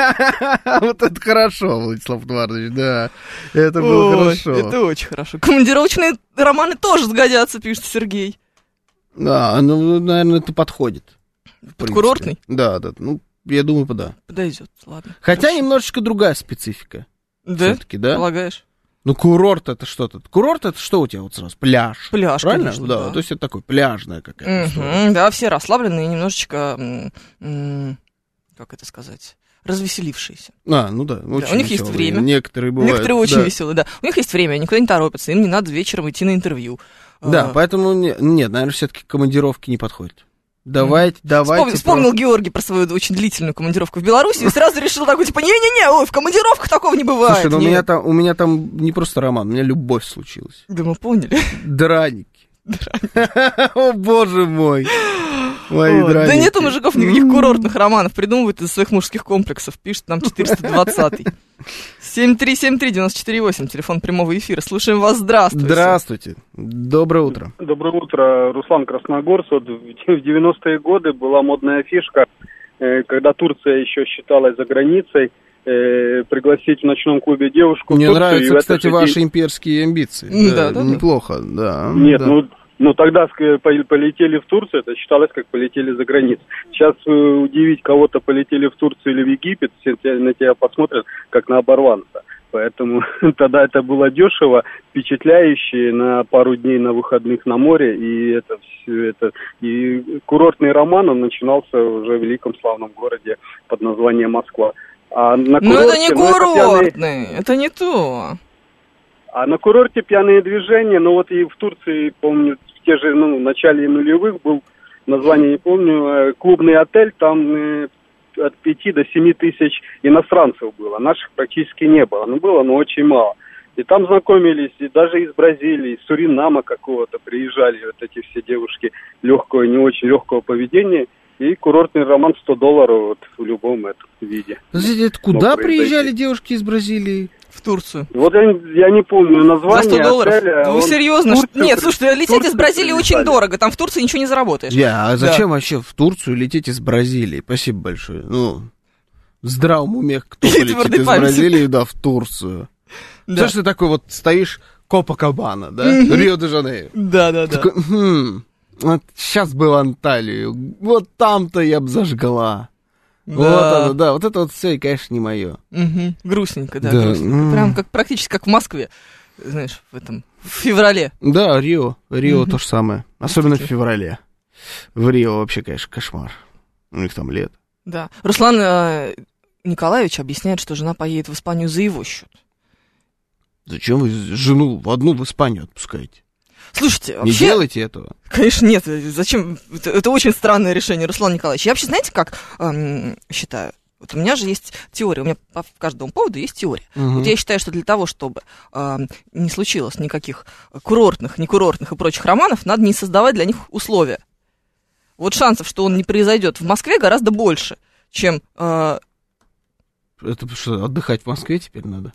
Вот это хорошо, Владислав Эдуардович, да. Это было хорошо. Это очень хорошо. Командировочные романы тоже сгодятся, пишет Сергей. Да, наверное, это подходит. Под курортный? Да, я думаю, да. Подойдет, ладно. Хотя немножечко другая специфика. Да? Все-таки, да? Полагаешь? Курорт это что-то. Курорт это что у тебя вот сразу? Пляж. Пляж, правильно? Конечно, да. То есть это такой пляжная какая-то история. Да, все расслабленные, немножечко, как это сказать, развеселившиеся. Да. У них есть время. Некоторые бывают. Некоторые очень веселые, да. У них есть время, никуда не торопятся, им не надо вечером идти на интервью. Да, поэтому, нет, наверное, все-таки командировки не подходят. Давайте. Вспомнил Георгий про свою очень длительную командировку в Беларуси и сразу решил такой, типа, не-не-не, в командировках такого не бывает. Слушай, у меня там не просто роман, у меня любовь случилась. Да мы поняли. Драники. О, боже мой. Мои драники. Да нет у мужиков никаких курортных романов, придумывают из своих мужских комплексов, пишет нам 420-й. 7373948, телефон прямого эфира. Слушаем вас, здравствуйте. Здравствуйте, доброе утро. Доброе утро, Руслан Красногорск. Вот в 90-е годы была модная фишка когда Турция еще считалась за границей, пригласить в ночном клубе девушку. Мне нравятся, кстати, ваши имперские амбиции. Да, неплохо, да. Нет, ну тогда полетели в Турцию, это считалось, как полетели за границу. Сейчас удивить кого-то полетели в Турцию или в Египет, все на тебя посмотрят, как на оборванца. Поэтому тогда это было дешево, впечатляюще, на пару дней на выходных на море, и это все это. И курортный роман, он начинался уже в великом славном городе под названием Москва. А на курорте, это не курортный, это не то. А на курорте пьяные движения, ну вот и в Турции, помню, в те же, в начале нулевых был, название не помню, клубный отель, там от 5 до 7 тысяч иностранцев было, наших практически не было, было, но очень мало. И там знакомились, и даже из Бразилии, из Суринама какого-то приезжали вот эти все девушки легкого, не очень легкого поведения, и курортный роман $100 вот, в любом этом виде. Подождите, это куда приезжали девушки из Бразилии? В Турцию. Вот я не помню название. За $100? Отеля, ну, серьезно? Нет, слушай, лететь из Бразилии очень дорого, там в Турции ничего не заработаешь. А зачем вообще в Турцию лететь из Бразилии? Спасибо большое. Ну, в здравом уме кто полетит из Бразилии, в Турцию? Что ж ты такой вот стоишь, Копакабана, да? Рио-де-Жанейро. Да. Такой, вот сейчас бы в Анталию, вот там-то я бы зажгла. Вот это вот все, и, конечно, не мое. Грустненько, грустненько. Прям практически как в Москве, знаешь, в феврале. Да, Рио то же самое, особенно в феврале. В Рио вообще, конечно, кошмар. У них там лето. Да. Руслан Николаевич объясняет, что жена поедет в Испанию за его счет. Зачем вы жену одну в Испанию отпускаете? Слушайте, вообще... Не делайте этого. Конечно, нет. Зачем? Это очень странное решение, Руслан Николаевич. Я вообще, знаете, как считаю? Вот у меня же есть теория, у меня по каждому поводу есть теория. Вот я считаю, что для того, чтобы не случилось никаких курортных, некурортных и прочих романов, надо не создавать для них условия. Вот шансов, что он не произойдет в Москве, гораздо больше, чем... Это что, отдыхать в Москве теперь надо?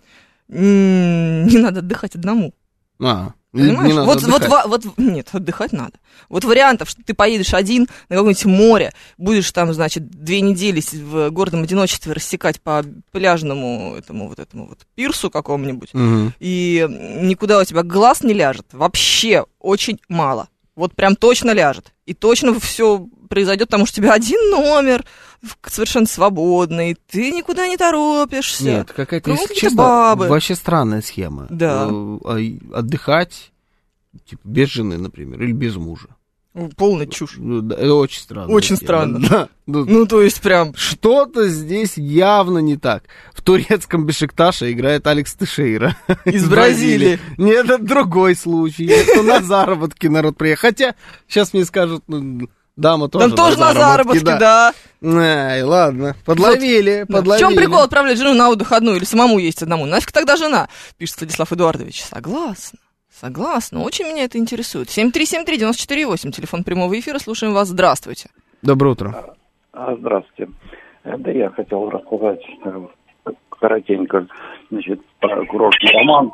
Не надо отдыхать одному. Понимаешь? Нет, отдыхать надо. Вот вариантов, что ты поедешь один на какое-нибудь море, будешь там, значит, 2 недели в гордом одиночестве рассекать по пляжному этому пирсу какому-нибудь, и никуда у тебя глаз не ляжет. Вообще очень мало. Вот прям точно ляжет. И точно все произойдет, потому что у тебя один номер, совершенно свободный, ты никуда не торопишься. Нет, какая-то, если честно, вообще странная схема. Да. Отдыхать, типа, без жены, например, или без мужа. Полная чушь. Это очень странно. Очень странно. Да. Ну, то есть прям... Что-то здесь явно не так. В турецком Бешикташе играет Алекс Тейшейра. Из Бразилии. Нет, это другой случай. Это на заработки народ приехал. Хотя, сейчас мне скажут, дама тоже там тоже на заработки, да. Ай, ладно, подловили. В чем прикол отправлять жену на отдых одну или самому есть одному? Нафиг тогда жена, пишет Владислав Эдуардович. Согласна, очень меня это интересует. 7373948, телефон прямого эфира, слушаем вас, здравствуйте. Доброе утро. Здравствуйте. Да я хотел рассказать коротенько, значит, про курортный роман.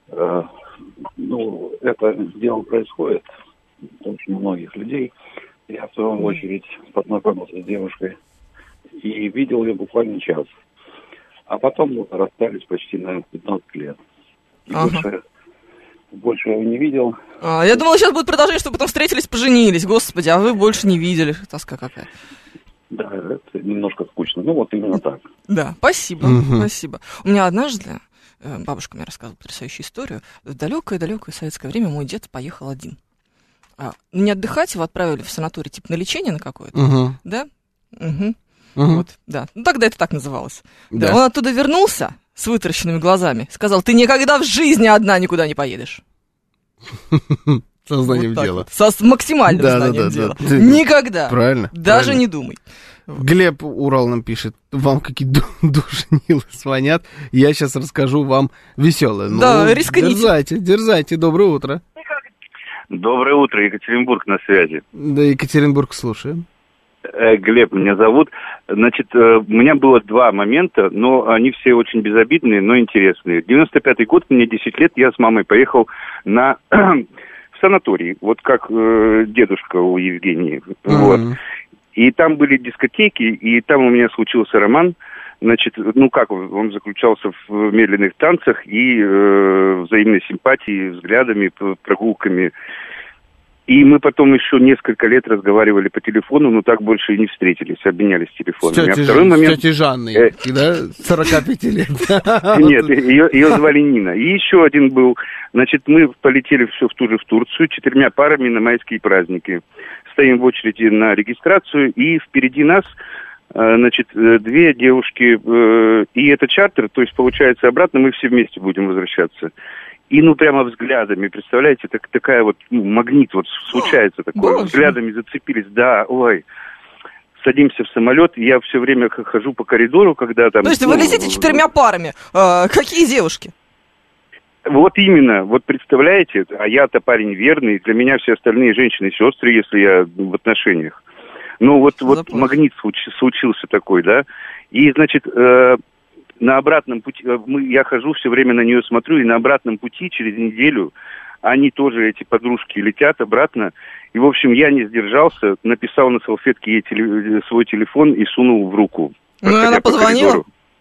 Это дело происходит у очень многих людей. Я, в свою очередь, познакомился с девушкой и видел ее буквально час. А потом расстались почти на 15 лет. И больше я его не видел. Я думала, сейчас будет продолжение, что потом встретились, поженились. Господи, а вы больше не видели. Тоска какая. Да, это немножко скучно. Вот именно так. Да, спасибо, спасибо. У меня однажды, бабушка мне рассказывала потрясающую историю. В далекое-далекое советское время мой дед поехал один. Не отдыхать, его отправили в санаторий, типа на лечение на какое-то. Да? Вот, да. Ну, тогда это так называлось. Да. Он оттуда вернулся с вытаращенными глазами, сказал: ты никогда в жизни одна никуда не поедешь. Сознанием дела. Со максимальным сознанием дела. Никогда. Правильно. Даже не думай. Глеб Урал нам пишет: вам какие-то душнилы звонят, я сейчас расскажу вам веселое. Да, рискните. Дерзайте, доброе утро. Доброе утро, Екатеринбург на связи. Да, Екатеринбург, слушаем. Глеб меня зовут. Значит, у меня было 2 момента, но они все очень безобидные, но интересные. 95-й год, мне 10 лет, я с мамой поехал в санаторий, вот как дедушка у Евгении. Вот. И там были дискотеки, и там у меня случился роман. Значит, ну как он заключался в медленных танцах и взаимной симпатии, взглядами, прогулками. И мы потом еще несколько лет разговаривали по телефону, но так больше и не встретились, обменялись телефонами. С тетей Жанной, да, 45 лет. Нет, ее звали Нина. И еще один был, значит, мы полетели все в ту же в Турцию 4 парами на майские праздники. Стоим в очереди на регистрацию, и впереди нас, значит, 2 девушки, и это чартер, то есть, получается, обратно мы все вместе будем возвращаться. И, ну, прямо взглядами, представляете, такая вот, магнит вот случается такой, взглядами зацепились, да, ой. Садимся в самолет, и я все время хожу по коридору, когда там... То есть вы летите 4 парами, какие девушки? Вот именно, вот представляете, а я-то парень верный, для меня все остальные женщины сестры, если я в отношениях. Ну, вот магнит случился такой, да, и, значит... На обратном пути, я хожу, все время на нее смотрю, и на обратном пути через неделю они тоже, эти подружки, летят обратно. И, в общем, я не сдержался, написал на салфетке ей свой телефон и сунул в руку. Ну, и она позвонила?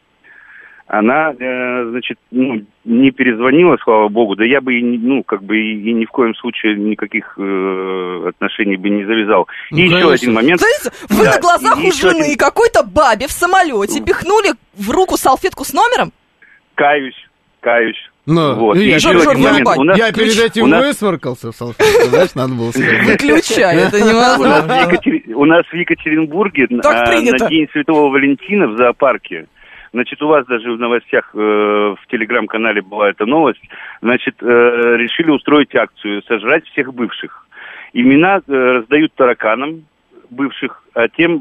Она, значит, ну, не перезвонила, слава богу, да я бы, ну, как бы и ни в коем случае никаких отношений бы не завязал. И еще один момент. Знаете, вы на глазах у жены какой-то бабе в самолете пихнули в руку салфетку с номером? Каюсь. Ну, вот. Я перед этим высморкался в салфетку, знаешь, надо было сказать. Выключай, это невозможно. У нас в Екатеринбурге на День Святого Валентина в зоопарке, значит, у вас даже в новостях, в телеграм-канале была эта новость, значит, решили устроить акцию «Сожрать всех бывших». Имена раздают тараканам бывших, а тем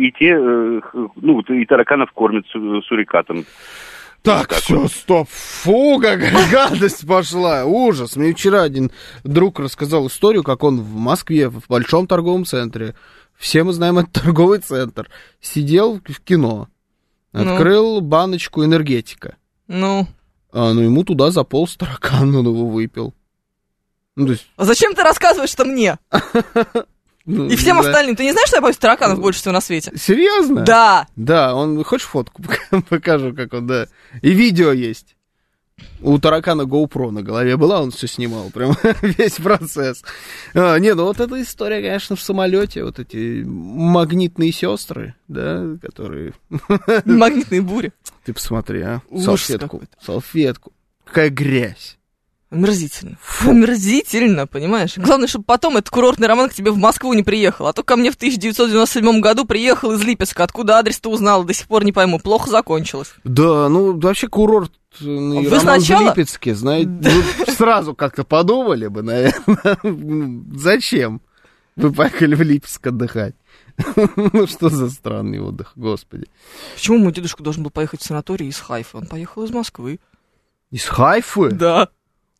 и тараканов кормят сурикатом. Так, вот все, стоп. Фу, какая гадость пошла. Ужас. Мне вчера один друг рассказал историю, как он в Москве, в большом торговом центре, все мы знаем этот торговый центр, сидел в кино, открыл баночку энергетика. Ну ему туда заполз таракан, он его выпил. Ну, то есть... А зачем ты рассказываешь, что мне? И всем остальным. Ты не знаешь, что я боюсь тараканов больше всего на свете? Серьезно? Да. Да, хочешь фотку покажу, как он, да. И видео есть. У таракана GoPro на голове была, он все снимал, прям весь процесс. Не, ну вот эта история, конечно, в самолете, вот эти магнитные сестры, да, которые... Магнитные бури. Ты посмотри, а, салфетку. Какая грязь. Омерзительно. Омерзительно, понимаешь? Главное, чтобы потом этот курортный роман к тебе в Москву не приехал. А то ко мне в 1997 году приехал из Липецка. Откуда адрес-то узнал, до сих пор не пойму. Плохо закончилось. Да, ну вообще курорт роман в Липецке, знаете, сразу как-то подумали бы, наверное. Зачем вы поехали в Липецк отдыхать? Ну что за странный отдых, господи. Почему мой дедушка должен был поехать в санаторий из Хайфы? Он поехал из Москвы. Из Хайфы? Да.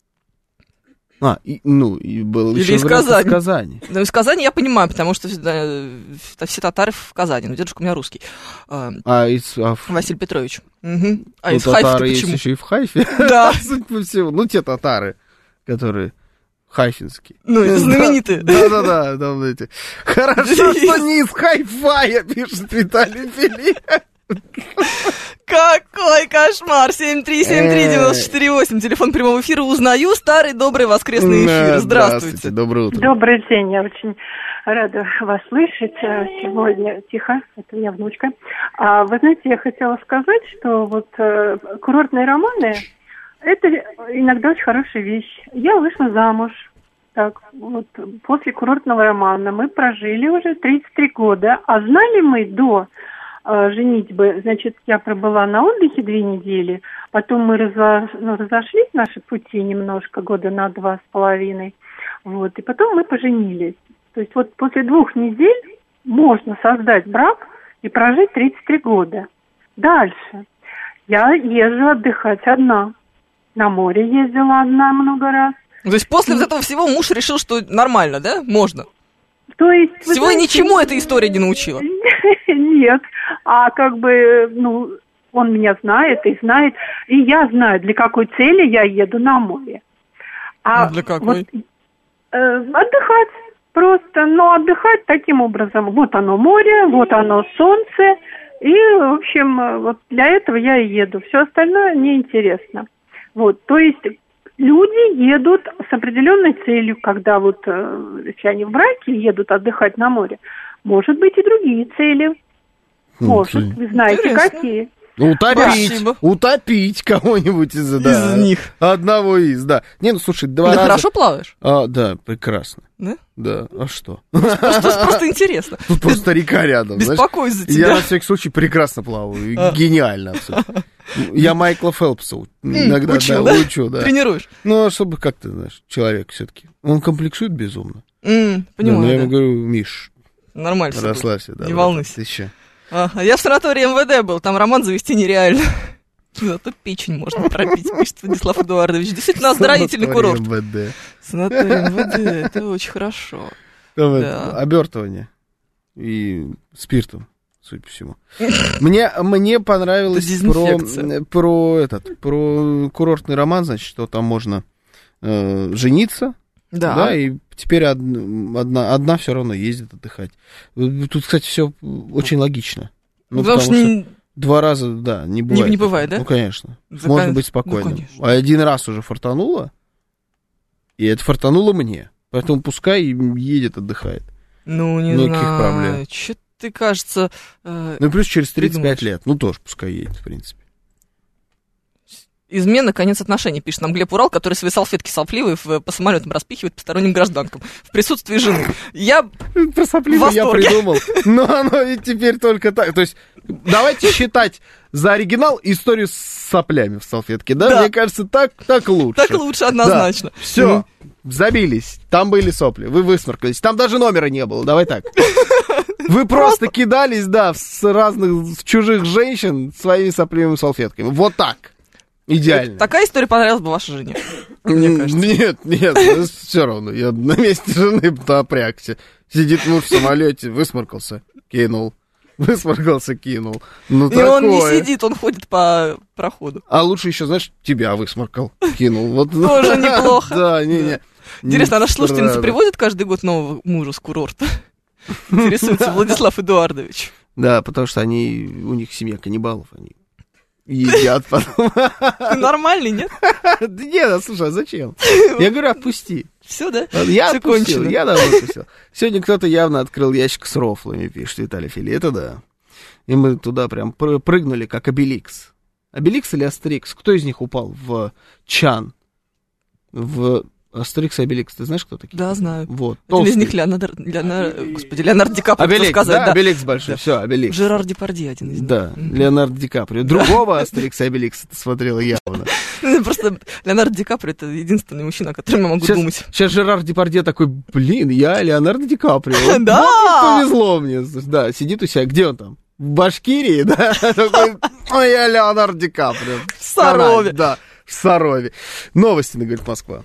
И был или еще из Казани. Ну, из Казани я понимаю, потому что все татары в Казани. Но дедушка у меня русский. Василий Петрович. Угу. А из Хайфы есть еще и в Хайфе. Да. Судя по всему. Ну, те татары, которые хайфинские. Ну, это знаменитые. Да, эти. Хорошо, что не из Хайфая, пишет Виталий Филипп. Какой кошмар! 7373948, телефон прямого эфира. Узнаю старый добрый воскресный эфир. Здравствуйте. Доброе утро. Добрый день, я очень рада вас слышать сегодня. Тихо, это у меня внучка. Вы знаете, я хотела сказать, что вот курортные романы, это иногда очень хорошая вещь. Я вышла замуж. Так, вот после курортного романа мы прожили уже 33 года. А знали мы до женитьбы, значит, я пробыла на отдыхе 2 недели, потом мы разошлись наши пути немножко, года на 2,5, вот, и потом мы поженились. То есть вот после 2 недель можно создать брак и прожить 33 года. Дальше. Я езжу отдыхать одна. На море ездила одна много раз. То есть после вот этого всего муж решил, что нормально, да? Можно? То есть, всего знаете, ничему эта история не научила? Нет. Он меня знает и знает. И я знаю, для какой цели я еду на море. Для какой? Отдыхать. Просто, но отдыхать таким образом. Вот оно море, вот оно солнце. И, в общем, вот для этого я и еду. Все остальное неинтересно. Вот, то есть люди едут с определенной целью, когда вот, если они в браке едут отдыхать на море, может быть и другие цели. Может, вы знаете, какие. Утопить кого-нибудь из них. Одного из, да. Не, ну слушай, 2 раза... Ты хорошо плаваешь? Да, прекрасно. Да? Да, а что? Просто интересно. Тут просто река рядом. Беспокоюсь за тебя. Я на всякий случай прекрасно плаваю. Гениально абсолютно. Я Майкла Фелпса иногда учу, да. Тренируешь? Ну, чтобы как-то, знаешь, человек все-таки. Он комплексует безумно. Понимаю. Я ему говорю, Миш, нормально. Расслабься. Не волнуйся. Ты еще. Я в санатории МВД был, там роман завести нереально. Зато печень можно пропить, пишет Владислав Эдуардович. Действительно оздоровительный курорт. Санаторий МВД, это очень хорошо. Обертывание и спиртом, судя по всему. Мне понравилось про курортный роман, значит, что там можно жениться. Да, и теперь одна все равно ездит отдыхать. Тут, кстати, все очень логично. Ну, потому что 2 раза, да, не бывает. Не бывает, да? Ну, конечно. Можно быть спокойным. Ну, а 1 раз уже фартануло, и это фартануло мне. Поэтому пускай едет, отдыхает. Ну, не никаких знаю. проблем. Что ты, кажется... Ну, и плюс через 35 лет. Ну, тоже пускай едет, в принципе. Измена, конец отношений, пишет нам Глеб Урал, который свои салфетки сопливые по самолетам распихивает посторонним гражданкам в присутствии жены. Я про сопливые я придумал, но оно и теперь только так. То есть давайте считать за оригинал историю с соплями в салфетке, да? Мне кажется, так лучше. Так лучше, однозначно. Да. Все, забились, там были сопли, вы высморкались, там даже номера не было, давай так. Вы просто кидались, да, в чужих женщин своими сопливыми салфетками. Вот так. Идеально. Такая история понравилась бы вашей жене, мне кажется. Нет, все равно. Я на месте жены напрягся. Сидит муж в самолете, высморкался, кинул. Высморкался, кинул. Ну, и такое. Он не сидит, он ходит по проходу. А лучше еще, знаешь, тебя высморкал, кинул. Вот. Тоже неплохо. Да, не. Интересно, а наша слушательница приводит каждый год нового мужа с курорта? Интересуется Владислав Эдуардович. Да, потому что у них семья каннибалов, они едят потом. Ты нормальный, нет? Да нет, слушай, а зачем? Я говорю, отпусти. Все, да? Я отпустил, я давно отпустил. Сегодня кто-то явно открыл ящик с рофлами, пишет Виталий Фили, это да. И мы туда прям прыгнули, как Обеликс. Обеликс или Астерикс? Кто из них упал в чан? В Астерикс и Обеликс, ты знаешь, кто такие? Да, знаю. Вот. Один из них Леонард Ди Каприо, Обеликс, сказать, да, Обеликс большой, все, Обеликс. Жерар Депардье один из них. Да, Леонард Ди Каприо. Другого Астерикса и Обеликса ты смотрела явно. Просто Леонард Ди Каприо — это единственный мужчина, о котором я могу думать. Сейчас Жерар Депардье такой, я Леонардо Ди Каприо. Да! Повезло мне. Да, сидит у себя, где он там? В Башкирии, да? Такой, я Леонардо Ди Каприо. В Сарове. Да, в Сарове. Новости на «Говорит Москва».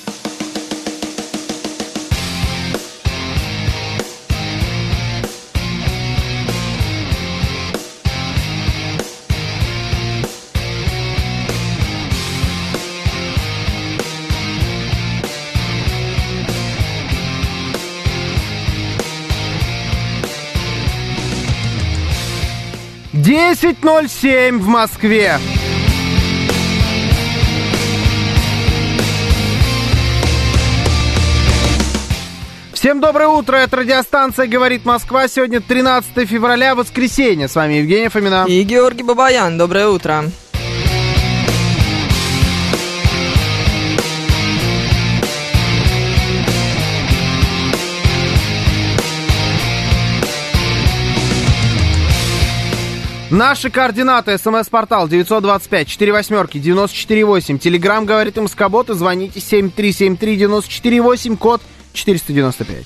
Десять 07 в Москве. Всем доброе утро, это радиостанция «Говорит Москва». Сегодня 13 февраля, воскресенье. С вами Евгения Фомина. И Георгий Бабаян. Доброе утро. Наши координаты. СМС-портал 925-48-94-8. Телеграм «Говорит МСК-бот» и звоните 7373-94-8, код 495.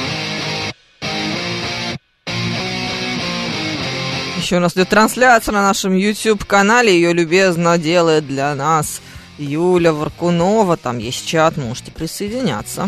Еще у нас идет трансляция на нашем YouTube-канале. Ее любезно делает для нас Юля Варкунова. Там есть чат, можете присоединяться.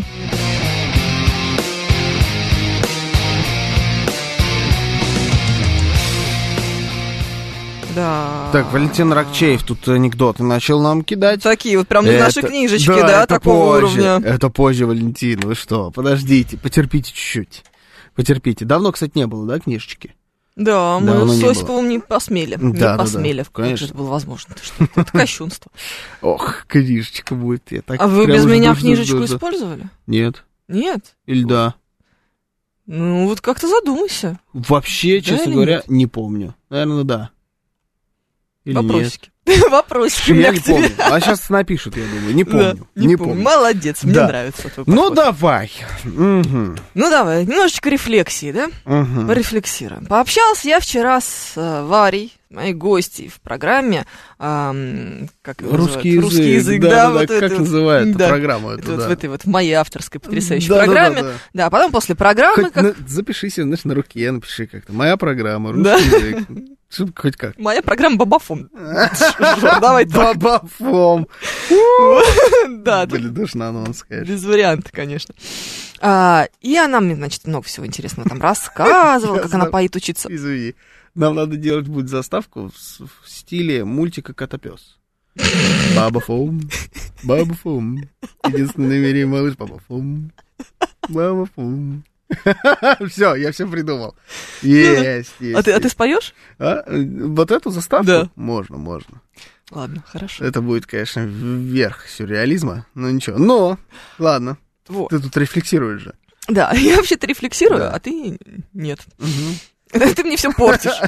Да. Так, Валентин Ракчеев тут анекдоты начал нам кидать. Такие вот прям из нашей книжечки, да, такого уровня. Это позже, Валентин, вы что? Подождите, потерпите чуть-чуть. Потерпите. Давно, кстати, не было, да, книжечки? Да, мы с Осиповым не посмели. Да, не посмели. Да, конечно. Как же это было возможно? Это кощунство. Ох, книжечка будет. А вы без меня книжечку использовали? Нет. Нет? Или да? Ну, вот как-то задумайся. Вообще, честно говоря, не помню. Наверное, да. Или вопросики. Вопросики. Я не помню. А сейчас напишут, я думаю. Не помню. Да, не помню. Молодец, мне нравится твой подход. Ну, давай. Ну, давай, немножечко рефлексии, да? Порефлексируем. Пообщался я вчера с Варей, моей гостьей в программе, как русский язык, да, вот как называют программу эту, да. В моей авторской потрясающей программе. Да, потом после программы... Запиши себе, знаешь, на руке, напиши как-то. Моя программа, русский язык. Хоть как. Моя программа Бабафом. Давай так. Бабафом. Да. Были душный анонс, конечно. Без вариантов, конечно. И она мне, значит, много всего интересного там рассказывала, как она поет учиться. Извини. Нам надо делать будет заставку в стиле мультика «Котопёс». Бабафом, Бабафом. Единственный в мире малыш Бабафом. Бабафом. Все, я все придумал. Есть. А ты споешь? Вот эту заставку? Да. Можно. Ладно, хорошо. Это будет, конечно, вверх сюрреализма, но ничего. Но, ладно. Вот. Ты тут рефлексируешь же. Да, я вообще-то рефлексирую, а ты нет. Ты мне все портишь.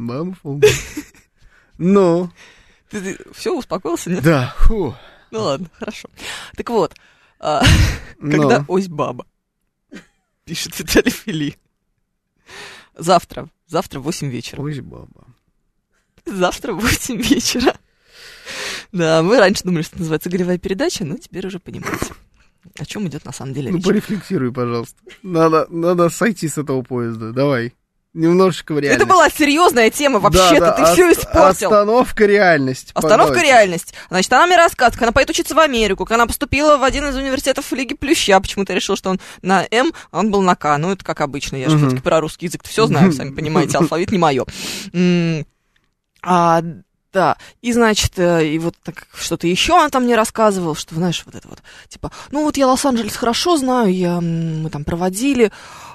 Ну. Ты все, успокоился, нет? Да. Ну ладно, хорошо. Так вот, когда ось баба, пишет Виталий Фили. Завтра в 8 вечера. Ось баба. Завтра в 8 вечера. Да, мы раньше думали, что это называется голевая передача, но теперь уже понимаете, о чем идет на самом деле речь. Ну, порефлексируй, пожалуйста. Надо сойти с этого поезда. Давай. Немножечко в реальность. Это была серьезная тема вообще-то, ты все испортил. Остановка реальность. Остановка реальность. Значит, она мне рассказывает, как она поедет учиться в Америку, как она поступила в один из университетов Лиги Плюща, почему-то решила, что он на М, а он был на К. Ну, это как обычно, я же все-таки про русский язык все знаю, сами понимаете, алфавит не мое. Да, и, значит, и вот так, что-то еще она там мне рассказывала, что, знаешь, вот это вот, типа, ну вот я Лос-Анджелес хорошо знаю, мы там проводили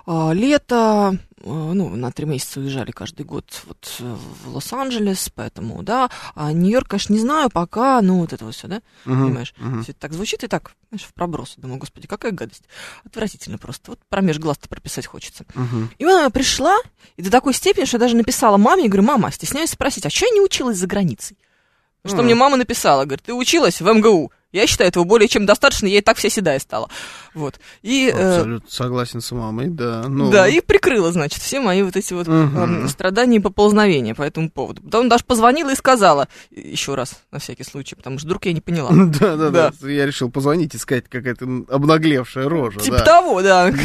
лето, ну, на 3 месяца уезжали каждый год вот в Лос-Анджелес, поэтому, да, а Нью-Йорк, конечно, не знаю пока, ну, вот это вот все, да, понимаешь, все это так звучит и так, знаешь, в проброс, думаю, господи, какая гадость, отвратительно просто, вот промеж глаз-то прописать хочется. И она пришла, и до такой степени, что я даже написала маме, и говорю, мама, стесняюсь спросить, а что я не училась за границей? Что мне мама написала, говорит, ты училась в МГУ. Я считаю, этого более чем достаточно, я и так вся седая стала. Вот. И, абсолютно согласен с мамой, да. Ну... Да, и прикрыла, значит, все мои вот эти вот страдания и поползновения по этому поводу. Потом даже позвонила и сказала, еще раз, на всякий случай, потому что вдруг я не поняла. Да. Я решил позвонить и сказать, какая-то обнаглевшая рожа. Типа того, да. Ты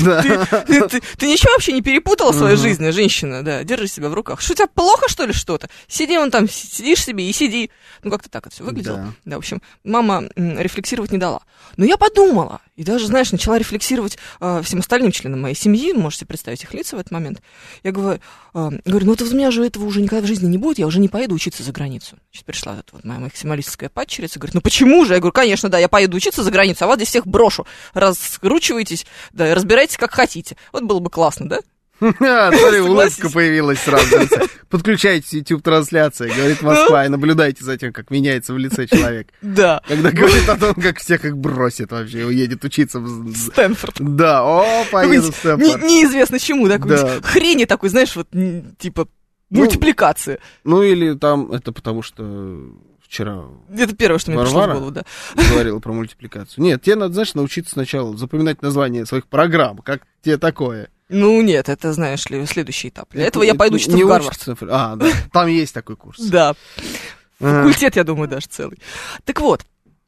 ничего вообще не перепутала в своей жизни, женщина, да, держи себя в руках. Что, у тебя плохо, что ли, что-то? Сиди вон там, сидишь себе и сиди. Ну, как-то так это все выглядело. Да, в общем, мама рефлексировать не дала. Но я подумала, и даже, знаешь, начала рефлексировать всем остальным членам моей семьи, можете представить их лица в этот момент. Я говорю, ну вот у меня же этого уже никогда в жизни не будет, я уже не поеду учиться за границу. Значит, пришла эта вот моя максималистская падчерица, говорит, ну почему же? Я говорю, конечно, да, я поеду учиться за границу, а вас здесь всех брошу. Раскручивайтесь, да, и разбирайтесь, как хотите. Вот было бы классно, да? Смотри, улыбка появилась сразу. Подключайтесь, YouTube-трансляция, говорит Москва, и наблюдайте за тем, как меняется в лице человек. Да. Когда говорит о том, как всех их бросит вообще, уедет учиться в Стэнфорд. Да, поеду в Стэнфорд. Неизвестно чему, такой хрени такой, знаешь, вот, типа, мультипликация. Ну, или там, это потому что... Вчера это первое, что мне пришло в голову, да. Говорила про мультипликацию. Нет, тебе надо, знаешь, научиться сначала запоминать названия своих программ. Как тебе такое? Ну, нет, это, знаешь ли, следующий этап. Для этого я пойду учиться в Гарвард. Да, там есть такой курс. Да. Факультет, я думаю, даже целый. Так вот,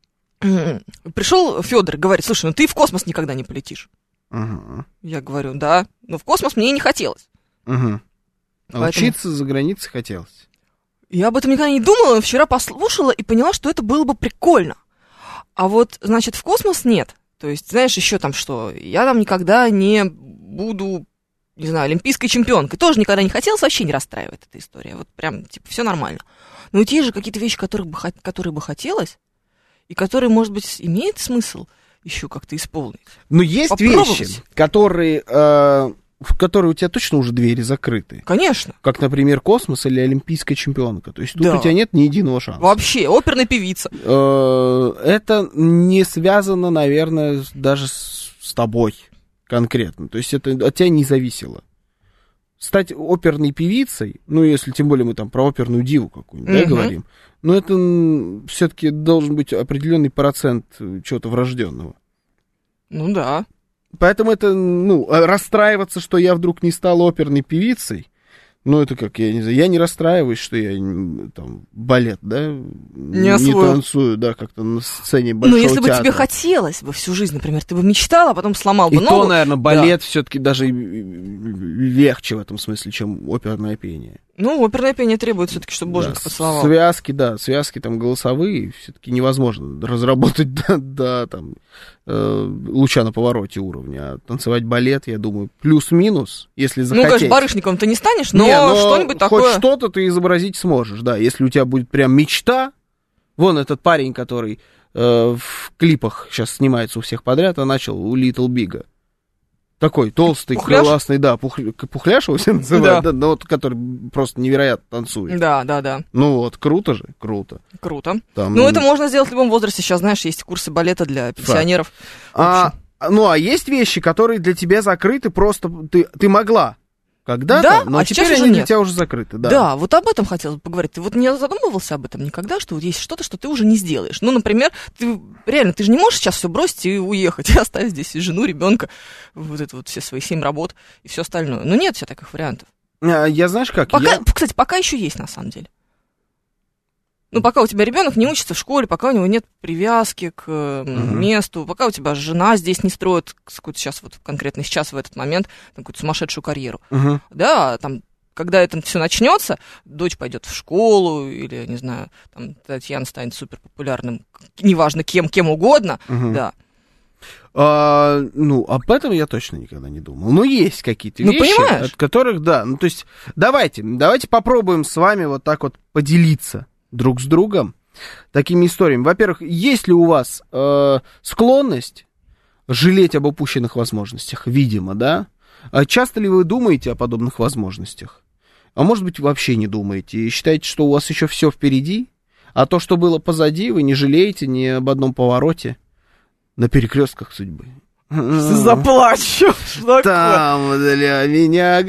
пришел Федор и говорит, слушай, ну ты в космос никогда не полетишь. Я говорю, да, но в космос мне и не хотелось. А учиться за границей хотелось? Я об этом никогда не думала, но вчера послушала и поняла, что это было бы прикольно. А вот, значит, в космос нет. То есть, знаешь, еще там что? Я там никогда не буду не знаю, олимпийской чемпионкой. Тоже никогда не хотелось, вообще не расстраивает эта история. Вот прям, типа, все нормально. Но ведь есть же какие-то вещи, которые бы хотелось, и которые, может быть, имеет смысл еще как-то исполнить. Но есть вещи, которые в которые у тебя точно уже двери закрыты. Конечно. Как, например, космос или олимпийская чемпионка. То есть тут у тебя нет ни единого шанса. Вообще, оперная певица. Это не связано, наверное, даже с тобой конкретно. То есть это от тебя не зависело. Стать оперной певицей, ну, если тем более мы там про оперную диву какую-нибудь, говорим, но это все-таки должен быть определенный процент чего-то врожденного. Ну да. Поэтому это, расстраиваться, что я вдруг не стал оперной певицей, это как, я не знаю, я не расстраиваюсь, что я там балет, да, не танцую, да, как-то на сцене большого театра. Но если бы тебе хотелось бы всю жизнь, например, ты бы мечтал, а потом сломал бы ногу. И то, наверное, балет все-таки даже легче в этом смысле, чем оперное пение. Оперное пение требует все-таки, чтобы боженька поцеловал. Связки там голосовые все-таки невозможно разработать до там, луча на повороте уровня. А танцевать балет, я думаю, плюс-минус, если захотеть. Конечно, барышником ты не станешь, но что-нибудь такое. Хоть что-то ты изобразить сможешь, да. Если у тебя будет прям мечта, вон этот парень, который в клипах сейчас снимается у всех подряд, а начал у Little Big'а. Такой толстый, классный, да, пухляш его все называют, да, но который просто невероятно танцует. Да. Круто же, круто. Круто. Это можно сделать в любом возрасте. Сейчас, знаешь, есть курсы балета для пенсионеров. А есть вещи, которые для тебя закрыты, просто ты могла когда-то, но теперь они для тебя уже закрыты. Да, вот об этом хотелось бы поговорить. Ты вот не задумывался об этом никогда, что вот есть что-то, что ты уже не сделаешь? Например, ты же не можешь сейчас все бросить и уехать, и оставить здесь и жену, ребенка, вот это вот все свои 7 работ и все остальное. Нет все таких вариантов. Я знаешь как? Кстати, пока еще есть на самом деле. Пока у тебя ребенок не учится в школе, пока у него нет привязки к месту, пока у тебя жена здесь не строит сейчас, вот конкретно сейчас, в этот момент, какую-то сумасшедшую карьеру. Да, там, когда это все начнется, дочь пойдет в школу, или, не знаю, там, Татьяна станет суперпопулярным, неважно кем угодно, да. Об этом я точно никогда не думал. Но есть какие-то вещи, понимаешь? От которых, да. То есть, давайте попробуем с вами вот так вот поделиться друг с другом такими историями. Во-первых, есть ли у вас склонность жалеть об упущенных возможностях? Видимо, да? Часто ли вы думаете о подобных возможностях? А может быть, вообще не думаете и считаете, что у вас еще все впереди? А то, что было позади, вы не жалеете ни об одном повороте на перекрестках судьбы? Заплачу. Там для меня...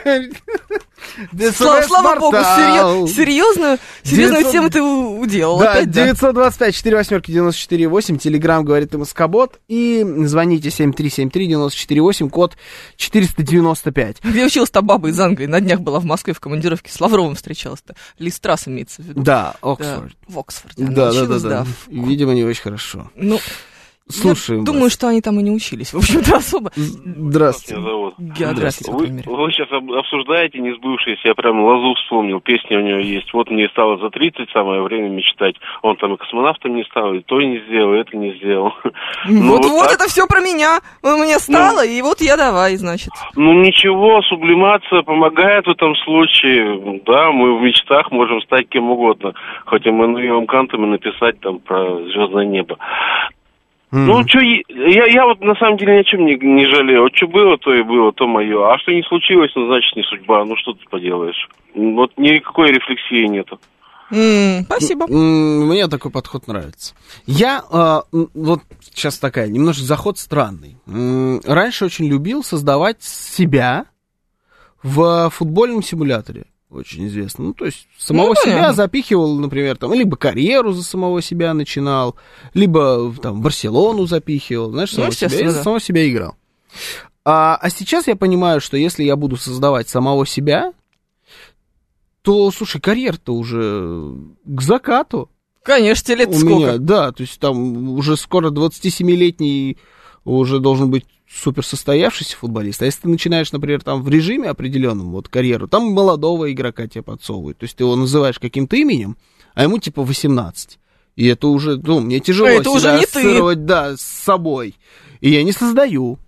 Слава богу, серьезную тему ты уделал. Да, 925-48-94-8, Телеграм говорит МСК-бот, и звоните 7373-94-8, код 495. Где училась-то баба из Англии? На днях была в Москве в командировке, с Лавровым встречалась-то. Ли Страсс имеется в виду. Да, Оксфорд. В Оксфорде. Да. Видимо, не очень хорошо. Слушаем. Думаю, что они там и не учились, в общем-то, особо. Здравствуйте. Меня зовут. Здравствуйте. Вы сейчас обсуждаете несбывшееся, я прям Лозу вспомнил, песня у него есть. Вот мне стало за 30, самое время мечтать. Он там и космонавтом не стал, и то не сделал, и это не сделал. Вот это все про меня. Мне стало, и вот я давай, значит. Ничего, сублимация помогает в этом случае. Да, мы в мечтах можем стать кем угодно. Хоть Эммануилом Кантом написать там про звездное небо. Я вот на самом деле ни о чем не жалею. Вот что было, то и было, то мое. А что не случилось, значит не судьба. Что ты поделаешь? Вот никакой рефлексии нету. Спасибо. Мне такой подход нравится. Я вот сейчас такая, немножко заход странный. Раньше очень любил создавать себя в футбольном симуляторе. Очень известно. То есть самого себя запихивал, например, там, либо карьеру за самого себя начинал, либо там в Барселону запихивал, знаешь, самого себя играл. А сейчас я понимаю, что если я буду создавать самого себя, то, слушай, карьера-то уже к закату. Конечно, тебе лет сколько? Меня, да, то есть там уже скоро 27-летний уже должен быть супер состоявшийся футболист. А если ты начинаешь, например, там в режиме определенном, вот карьеру, там молодого игрока тебе подсовывают. То есть ты его называешь каким-то именем, а ему типа 18. И это уже, мне тяжело это себя ассоциировать, с собой. И я не создаю.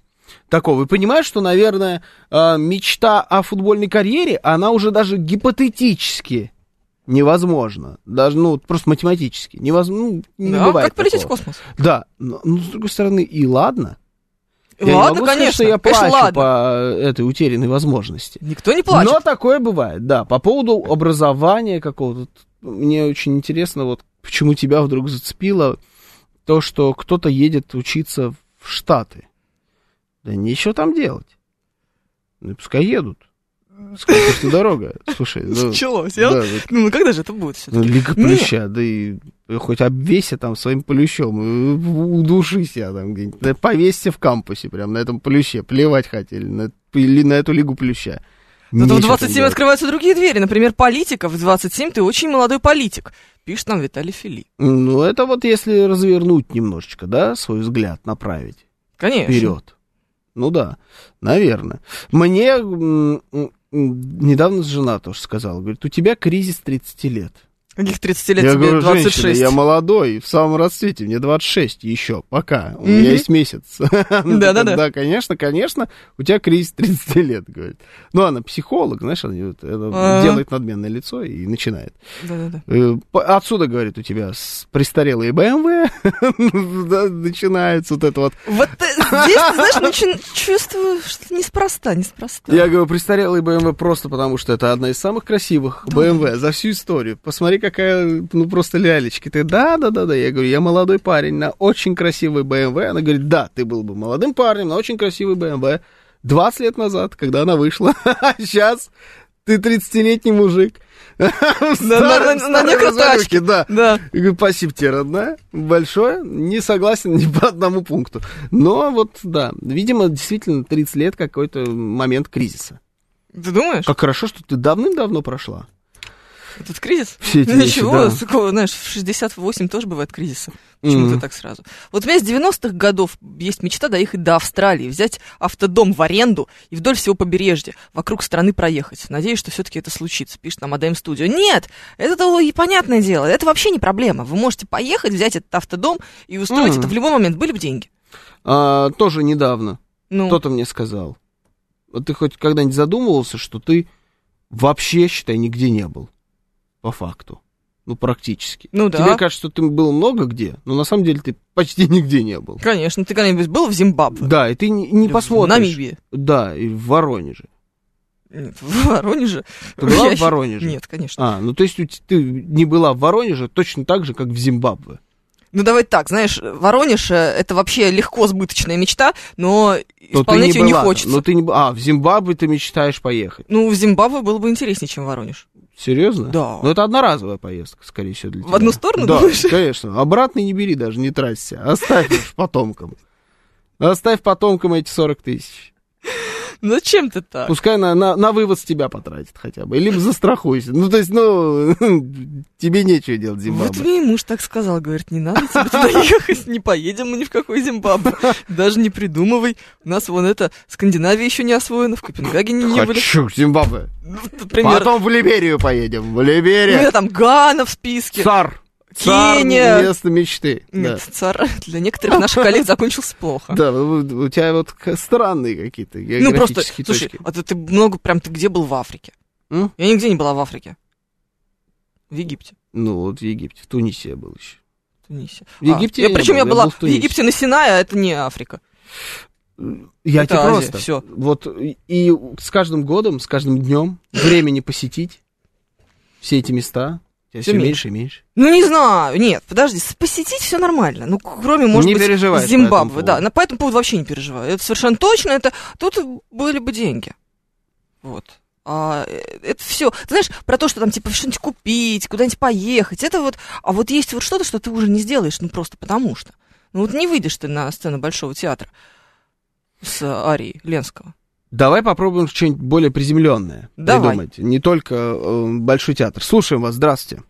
такого. И понимаешь, что, наверное, мечта о футбольной карьере, она уже даже гипотетически невозможна. Даже, просто математически. Невозможно, не бывает как полететь такого. в космос. Да, но с другой стороны, и ладно. Ладно, я не могу конечно, сказать, что я конечно, плачу ладно. по этой утерянной возможности. Никто не плачет. Но такое бывает, да. По поводу образования какого-то, мне очень интересно, вот почему тебя вдруг зацепило то, что кто-то едет учиться в Штаты. Да нечего там делать. Ну, пускай едут. Сколько что дорога. Слушай, началось. Да, когда же это будет все-таки? Лига Плюща, да и хоть обвеся там своим плющом, удуши себя там где-нибудь. Да, повесься в кампусе прям на этом плюще. Плевать хотели или на эту Лигу Плюща. Зато в 27 открываются другие двери. Например, политика. В 27 ты очень молодой политик. Пишет нам Виталий Фили. Ну, это вот если развернуть немножечко, да, свой взгляд, направить. Конечно. Вперед. Ну да, наверное. Мне недавно жена тоже сказала, говорит, у тебя кризис 30 лет. Каких 30 лет я тебе? говорю, 26? Женщина, я молодой, в самом расцвете, мне 26 еще, пока, у меня есть месяц. Да-да-да. Да, конечно, у тебя кризис 30 лет, говорит. Ну, она психолог, знаешь, она делает надменное лицо и начинает. Да-да-да. Отсюда, говорит, у тебя престарелые БМВ, начинается вот это вот. Вот здесь, знаешь, чувствую, что неспроста. Я говорю, престарелые БМВ просто потому, что это одна из самых красивых БМВ за всю историю. Посмотри, какая, просто лялечка. Ты, да. Я говорю, я молодой парень на очень красивой БМВ. Она говорит, да, ты был бы молодым парнем на очень красивой БМВ 20 лет назад, когда она вышла. А сейчас ты 30-летний мужик. На некротачке. Да. Я говорю, спасибо тебе, родная. Большое. Не согласен ни по одному пункту. Но вот, да, видимо, действительно 30 лет какой-то момент кризиса. Ты думаешь? Как хорошо, что ты давным-давно прошла. Этот кризис? Все эти вещи, да. Знаешь, в 68 тоже бывает кризисы. Почему ты так сразу? Вот у меня с 90-х годов есть мечта доехать до Австралии, взять автодом в аренду и вдоль всего побережья вокруг страны проехать. Надеюсь, что все-таки это случится, пишет нам АДМ Студио. Нет, это и понятное дело, это вообще не проблема. Вы можете поехать, взять этот автодом и устроить это в любой момент. Были бы деньги? Тоже недавно. Кто-то мне сказал. Вот ты хоть когда-нибудь задумывался, что ты вообще, считай, нигде не был? По факту. Практически. Ну да. Тебе кажется, что ты был много где, но на самом деле ты почти нигде не был. Конечно. Ты когда-нибудь был в Зимбабве? Да, и ты не посмотришь. В Намибии? Да, и в Воронеже. Нет, в Воронеже? Ты была в Воронеже? Нет, конечно. То есть ты не была в Воронеже точно так же, как в Зимбабве. Давай так, знаешь, Воронеж — это вообще легко сбыточная мечта, но исполнять ее не хочется. В Зимбабве ты мечтаешь поехать? В Зимбабве было бы интереснее, чем Воронеж. Серьезно? Да. Это одноразовая поездка, скорее всего, для тебя. В одну сторону, да, думаешь? Конечно. Обратно не бери даже, не трасься. Оставь потомкам. Оставь потомкам эти 40 тысяч. Зачем ты так? Пускай на вывоз тебя потратит хотя бы. Либо застрахуйся. Тебе нечего делать в Зимбабве. Вот мне муж так сказал, говорит, не надо тебе туда ехать, не поедем мы ни в какой Зимбабве. Даже не придумывай. У нас Скандинавия еще не освоена, в Копенгагене не были. Хочу в Зимбабве. Потом в Либерию поедем. В Либерию. У меня там Гана в списке. Цар. Кения. Место мечты. Нет, цар для некоторых наших коллег закончился плохо. Да, у тебя странные какие-то географические точки. Слушай, ты где был в Африке? Я нигде не была в Африке. В Египте. В Египте, в Тунисе я был еще. В Египте причем я была в Египте на Синае, а это не Африка. Я тебе просто. Все. И с каждым годом, с каждым днем времени посетить все эти места все меньше и меньше. Не знаю. Нет, подожди, посетить все нормально. Кроме, может не быть, По Зимбабве. Да, по этому поводу вообще не переживаю. Это совершенно точно. Тут были бы деньги. Это все. Ты знаешь, про то, что там, что-нибудь купить, куда-нибудь поехать. Это А есть что-то, что ты уже не сделаешь, просто потому что. Не выйдешь ты на сцену Большого театра с арией Ленского. Давай попробуем что-нибудь более приземленное придумать. Не только Большой театр. Слушаем вас. Здравствуйте.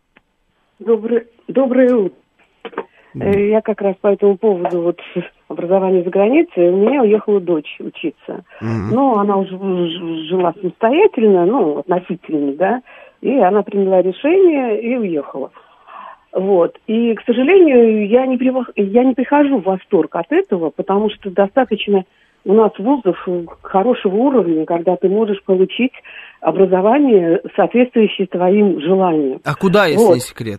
Доброе утро. Я как раз по этому поводу образования за границей, у меня уехала дочь учиться. Но она уже жила самостоятельно, относительно, да, и она приняла решение и уехала. И, к сожалению, я не прихожу в восторг от этого, потому что достаточно у нас вузов хорошего уровня, когда ты можешь получить образование, соответствующее твоим желаниям. А куда, если не секрет?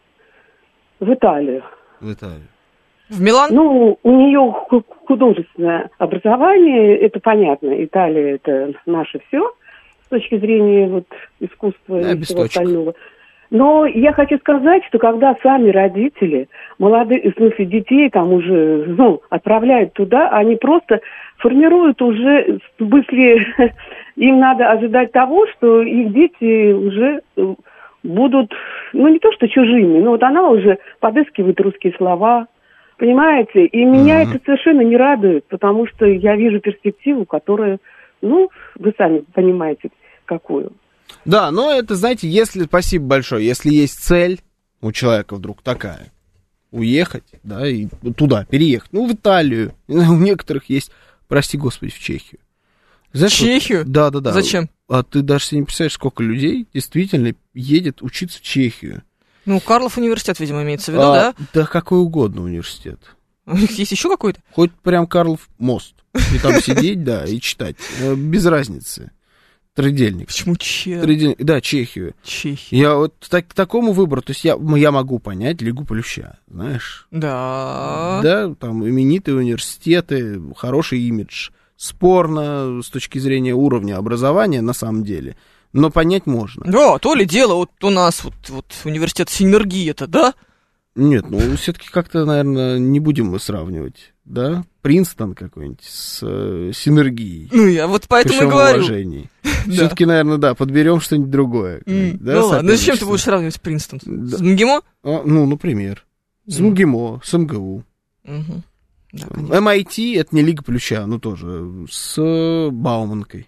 В Италию. В Италию. В Милан? Ну, у нее художественное образование, это понятно. Италия — это наше все с точки зрения вот искусства и всего остального. Но я хочу сказать, что когда сами родители, молодые, в смысле детей там уже, отправляют туда, они просто формируют уже, в смысле, им надо ожидать того, что их дети уже будут, не то что чужими, но вот она уже подыскивает русские слова, понимаете? И меня это совершенно не радует, потому что я вижу перспективу, которая, вы сами понимаете, какую. Да, но это, знаете, спасибо большое, если есть цель у человека вдруг такая, уехать, да, и туда, переехать, в Италию, у некоторых есть, прости господи, в Чехию. Знаешь, Чехию? Да. Зачем? А ты даже себе не представляешь, сколько людей действительно едет учиться в Чехию. Карлов университет, видимо, имеется в виду, да? Да, какой угодно университет. У них есть еще какой-то? Хоть прям Карлов мост, и там сидеть, да, и читать, без разницы. Трудельник. Почему Чехию? Да, Чехию. Я вот к такому выбору, то есть я могу понять Лигу Плюща, знаешь? Да. Да, там именитые университеты, хороший имидж. Спорно с точки зрения уровня образования на самом деле, но понять можно. Да, то ли дело, вот у нас вот университет Синергии-то, да? Нет, все-таки как-то, наверное, не будем мы сравнивать, да? Принстон какой-нибудь с Синергией. Я вот поэтому и говорю. Все-таки, наверное, да, подберем что-нибудь другое. Да, ладно, с чем ты будешь сравнивать Принстон? С МГИМО? Например. С МГИМО, с МГУ. Да, MIT — это не Лига Плюща, тоже с Бауманкой.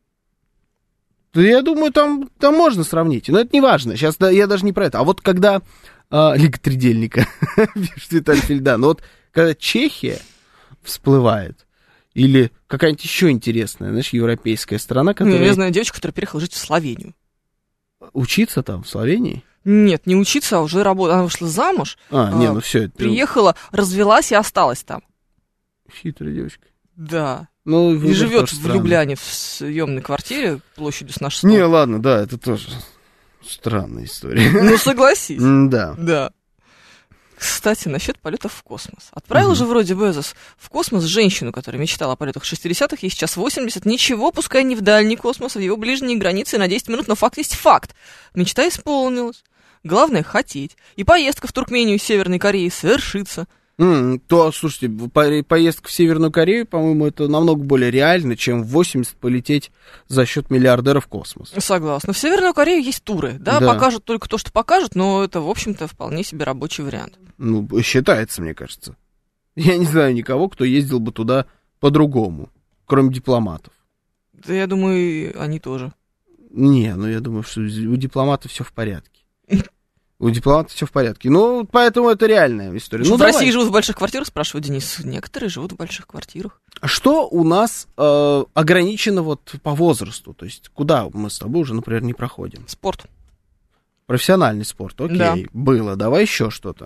Я думаю, там можно сравнить, но это не важно. Сейчас я даже не про это. А вот когда Лига Тридельника, пишет Виталий Фельдан, вот когда Чехия всплывает, или какая-нибудь еще интересная, знаешь, европейская страна, которая... Я знаю девочку, которая переехала жить в Словению. Учиться там, в Словении? Нет, не учиться, а уже работать. Она вышла замуж. Все это... Приехала, развелась и осталась там. Хитрая девочка. Да. И живет в Любляне в съемной квартире площадью с нашей. Не, ладно, да, это тоже странная история. Согласись. Да. Да. Кстати, насчет полетов в космос. Отправил же вроде Безос в космос женщину, которая мечтала о полетах в 60-х, ей сейчас 80. Ничего, пускай не в дальний космос, а в его ближние границы на 10 минут, но факт есть факт. Мечта исполнилась. Главное — хотеть. И поездка в Туркмению из Северной Кореи совершится. Слушайте, поездка в Северную Корею, по-моему, это намного более реально, чем в 80 полететь за счет миллиардера в космос. Согласна. В Северную Корею есть туры, да, покажут только то, что покажут, но это, в общем-то, вполне себе рабочий вариант. Считается, мне кажется. Я не знаю никого, кто ездил бы туда по-другому, кроме дипломатов. Да, я думаю, они тоже. Я думаю, что у дипломатов все в порядке. У дипломатов все в порядке. Поэтому это реальная история. В России живут в больших квартирах, спрашивает Денис. Некоторые живут в больших квартирах. Что у нас ограничено по возрасту? То есть куда мы с тобой уже, например, не проходим? Спорт. Профессиональный спорт, окей, да. Было. Давай еще что-то.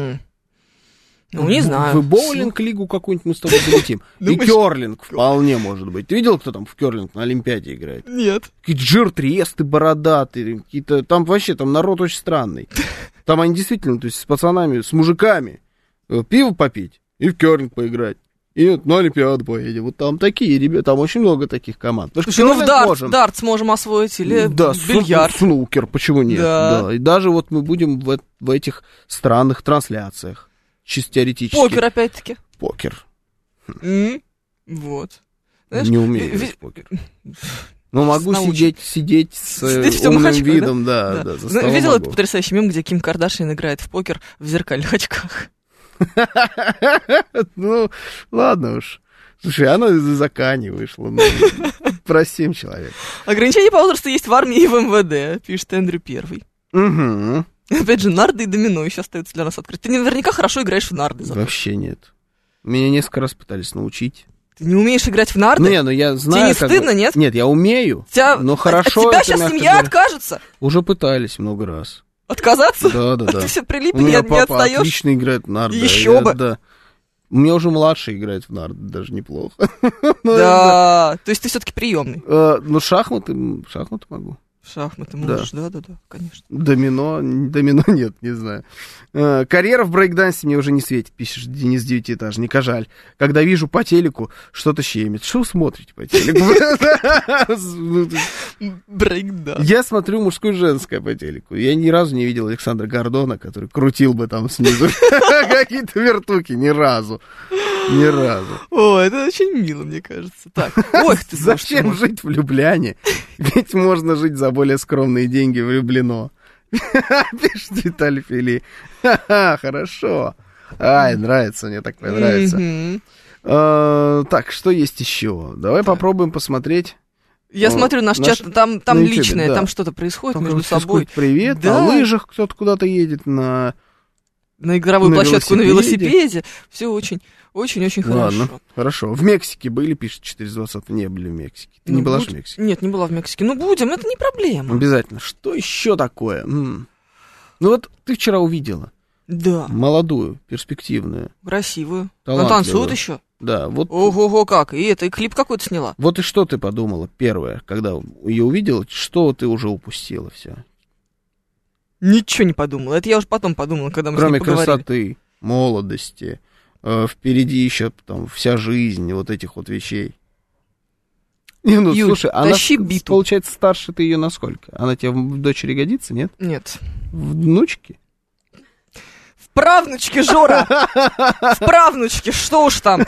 Не знаю. В боулинг-лигу какую-нибудь мы с тобой залетим. И керлинг вполне может быть. Ты видел, кто там в керлинг на Олимпиаде играет? Нет. Какие-то жиртресты бородатые, какие-то... Там вообще народ очень странный. Там они действительно, то есть с пацанами, с мужиками пиво попить и в керлинг поиграть. И на Олимпиаду поедем. Вот там такие ребята, там очень много таких команд. Слушай, в дартс можем освоить или бильярд. Снукер, почему нет? Да. И даже мы будем в этих странных трансляциях. Чисто теоретически. Покер, опять-таки. Покер. Вот. Знаешь, не умею играть в покер. Могу сидеть с умным видом, да, за столом. Видел этот потрясающий мем, где Ким Кардашьян играет в покер в зеркальных очках? Ладно уж. Слушай, она из Акани вышла. Простим человека. Ограничения по возрасту есть в армии и в МВД, пишет Эндрю Первый. Опять же, нарды и домино еще остаются для нас открыты. Ты наверняка хорошо играешь в нарды. Вообще нет. Меня несколько раз пытались научить. Ты не умеешь играть в нарды? Но я знаю... Тебе не стыдно, нет? Нет, я умею, но хорошо... От тебя сейчас семья откажется? Уже пытались много раз. Отказаться? Да. Ты все прилип, не отстаешь? Отлично играет в нарды. Еще бы. Да. У меня уже младший играет в нарды, даже неплохо. Да, то есть ты все-таки приемный. Ну, шахматы могу. Шахматы можешь, да, конечно. Домино нет, не знаю. Карьера в брейкдансе мне уже не светит, пишет Денис Девятиэтажник, а жаль. Когда вижу по телеку, что-то щемит. Что вы смотрите по телеку? Брейкданс. Я смотрю мужское и женское по телеку. Я ни разу не видел Александра Гордона, который крутил бы там снизу какие-то вертухи. Ни разу. О, это очень мило, мне кажется. Так, ой, ты зачем жить в Любляне? Ведь можно жить за более скромные деньги в Люблино. Пишет Виталий Фили. Хорошо. Ай, нравится, мне такое нравится. Так, что есть еще? Давай попробуем посмотреть. Я смотрю наш чат, там личное, там что-то происходит между собой. Привет, на лыжах кто-то куда-то едет, на игровую площадку на велосипеде. Все очень-очень хорошо. Ладно, хорошо. В Мексике были, пишет 420, не были в Мексике. Ты не была в Мексике? Нет, не была в Мексике. Ну, будем, это не проблема. Обязательно. Что еще такое? Ну, вот ты вчера увидела. Да. Молодую, перспективную. Красивую. Она танцует еще? Да. Вот. Ого-го, как. И клип какой-то сняла. Вот и что ты подумала первое, когда ее увидела, что ты уже упустила все? Ничего не подумала. Это я уже потом подумала, когда мы с ней поговорили. Кроме красоты, молодости, впереди еще там вся жизнь вот этих вот вещей. Ну, Юль, слушай, она, биту. Получается, старше ты ее на сколько? Она тебе в дочери годится, нет? Нет. В внучке? В правнучке, Жора! В правнучке, что уж там?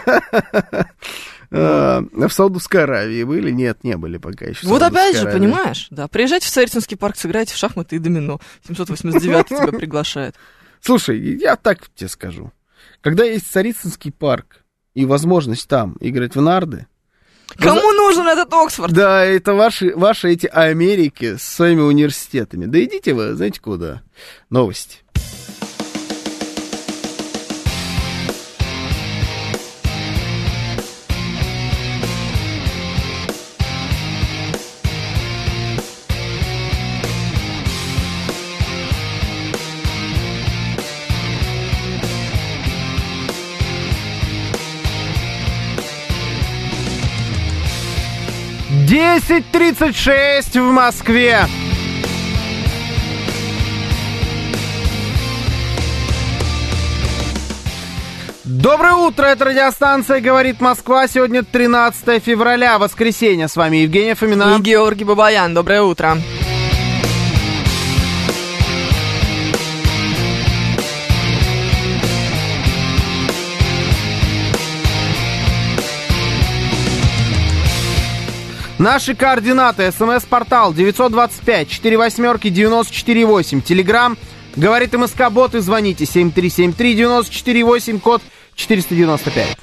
В Саудовской Аравии были? Нет, не были пока еще. Вот опять же, понимаешь? Да, приезжайте в Царицынский парк, сыграйте в шахматы и домино. 789 тебя приглашает. Слушай, я так тебе скажу. Когда есть Царицынский парк и возможность там играть в нарды... Кому нужен этот Оксфорд? Да, это ваши эти Америки с своими университетами. Да идите вы, знаете куда? Новости. Десять 36 в Москве. Доброе утро, это радиостанция «Говорит Москва». Сегодня 13 февраля, воскресенье. С вами Евгения Фомина. И Георгий Бабаян. Доброе утро. Наши координаты. СМС-портал 925-48-94-8. Телеграм «Говорит МСК-бот» и звоните 7373-94-8, код 495.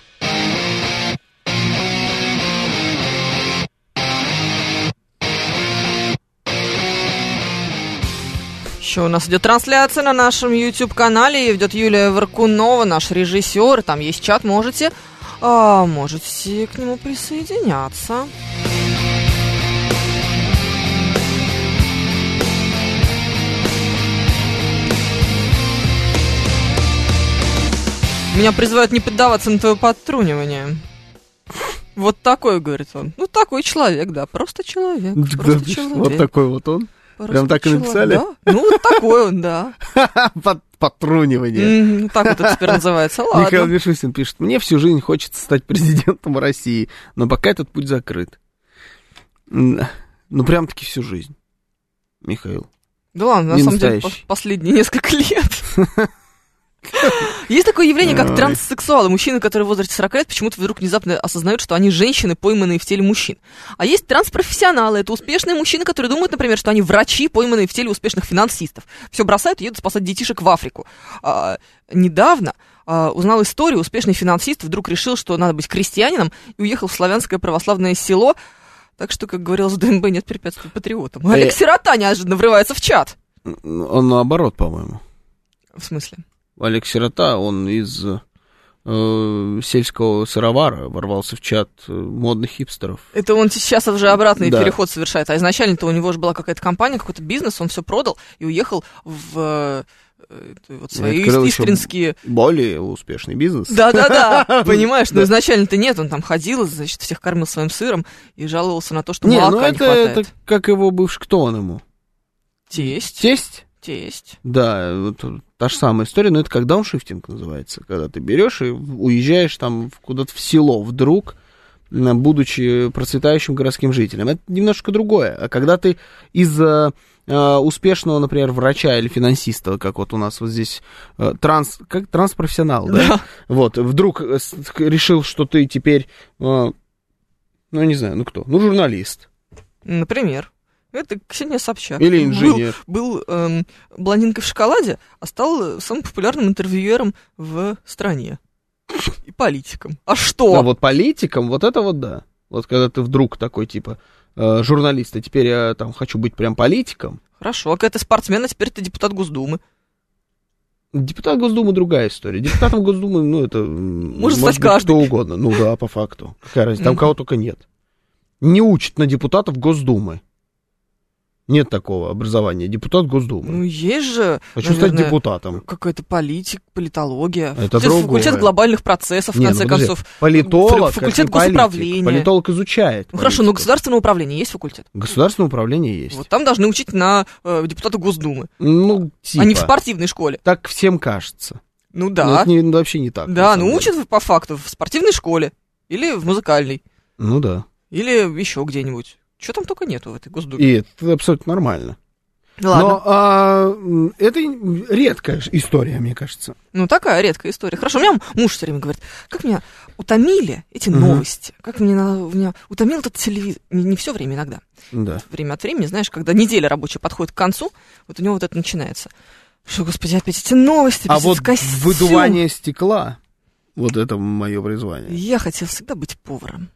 Еще у нас идет трансляция на нашем YouTube-канале. Идет Юлия Варкунова, наш режиссер. Там есть чат, можете к нему присоединяться. Меня призывают не поддаваться на твое подтрунивание. Вот такой, говорит он. Ну, такой человек, да, просто человек. Просто человек. Вот такой вот он. Просто прям так и написали? Да? Ну, вот такой он, да. Подтрунивание. Так вот это теперь называется. Ладно. Михаил Мишустин пишет: мне всю жизнь хочется стать президентом России, но пока этот путь закрыт. Ну, прям-таки всю жизнь, Михаил. Да ладно, на самом деле, последние несколько лет. Есть такое явление, как транссексуалы. Мужчины, которые в возрасте 40 лет, почему-то вдруг внезапно осознают, что они женщины, пойманные в теле мужчин. А есть транспрофессионалы. Это успешные мужчины, которые думают, например, что они врачи, пойманные в теле успешных финансистов. Все бросают и едут спасать детишек в Африку. Недавно узнал историю. Успешный финансист вдруг решил, что надо быть крестьянином, и уехал в славянское православное село. Так что, как говорил ЗДМБ, нет препятствий патриотам. Олег Сирота неожиданно врывается в чат. Он наоборот, по-моему. В смысле? Олег Сирота, он из сельского сыровара ворвался в чат модных хипстеров. Это он сейчас уже обратный переход совершает. А изначально-то у него же была какая-то компания, какой-то бизнес, он все продал и уехал в вот свои истринские... Более успешный бизнес. Да-да-да, понимаешь, но изначально-то нет, он там ходил, значит, всех кормил своим сыром и жаловался на то, что молока не хватает. Это как его бывший, кто он ему? Тесть. Тесть? Да, вот та же самая история, но это как дауншифтинг называется, когда ты берешь и уезжаешь там куда-то в село вдруг, будучи процветающим городским жителем. Это немножко другое. А когда ты из успешного, например, врача или финансиста, как вот у нас вот здесь транспрофессионал, да? Вот, вдруг решил, что ты теперь, не знаю, кто? Журналист. Например. Это Ксения Собчак. Или инженер. Был блондинкой в шоколаде, а стал самым популярным интервьюером в стране. И политиком. А что? А вот политиком, вот это вот да. Вот когда ты вдруг такой, типа, журналист, а теперь я там хочу быть прям политиком. Хорошо, а когда ты спортсмен, а теперь ты депутат Госдумы. Депутат Госдумы другая история. Депутатом Госдумы, это может стать каждый. Кто угодно. Ну да, по факту. Какая разница, там кого только нет. Не учат на депутатов Госдумы. Нет такого образования. Депутат Госдумы. Ну, есть же, хочу стать депутатом. Какой-то политология. Это другое. Факультет глобальных процессов, в конце концов. Политолог, факультет госуправления. Политолог изучает. Хорошо, но государственное управление есть факультет? Государственное управление есть. Вот там должны учить на депутата Госдумы. Типа. А не в спортивной школе. Так всем кажется. Ну да. Но это вообще не так. Да, учат по факту в спортивной школе. Или в музыкальной. Ну да. Или еще где-нибудь. Чего там только нету в этой Госдуме. И это абсолютно нормально. Ладно. Но это редкая история, мне кажется. Ну, такая редкая история. Хорошо, у меня муж все время говорит, как меня утомили эти новости, как меня утомил этот телевизор. Не все время, иногда. Да. Время от времени, знаешь, когда неделя рабочая подходит к концу, вот у него вот это начинается. Что, господи, опять эти новости, а вот выдувание стекла, вот это мое призвание. Я хотел всегда быть поваром.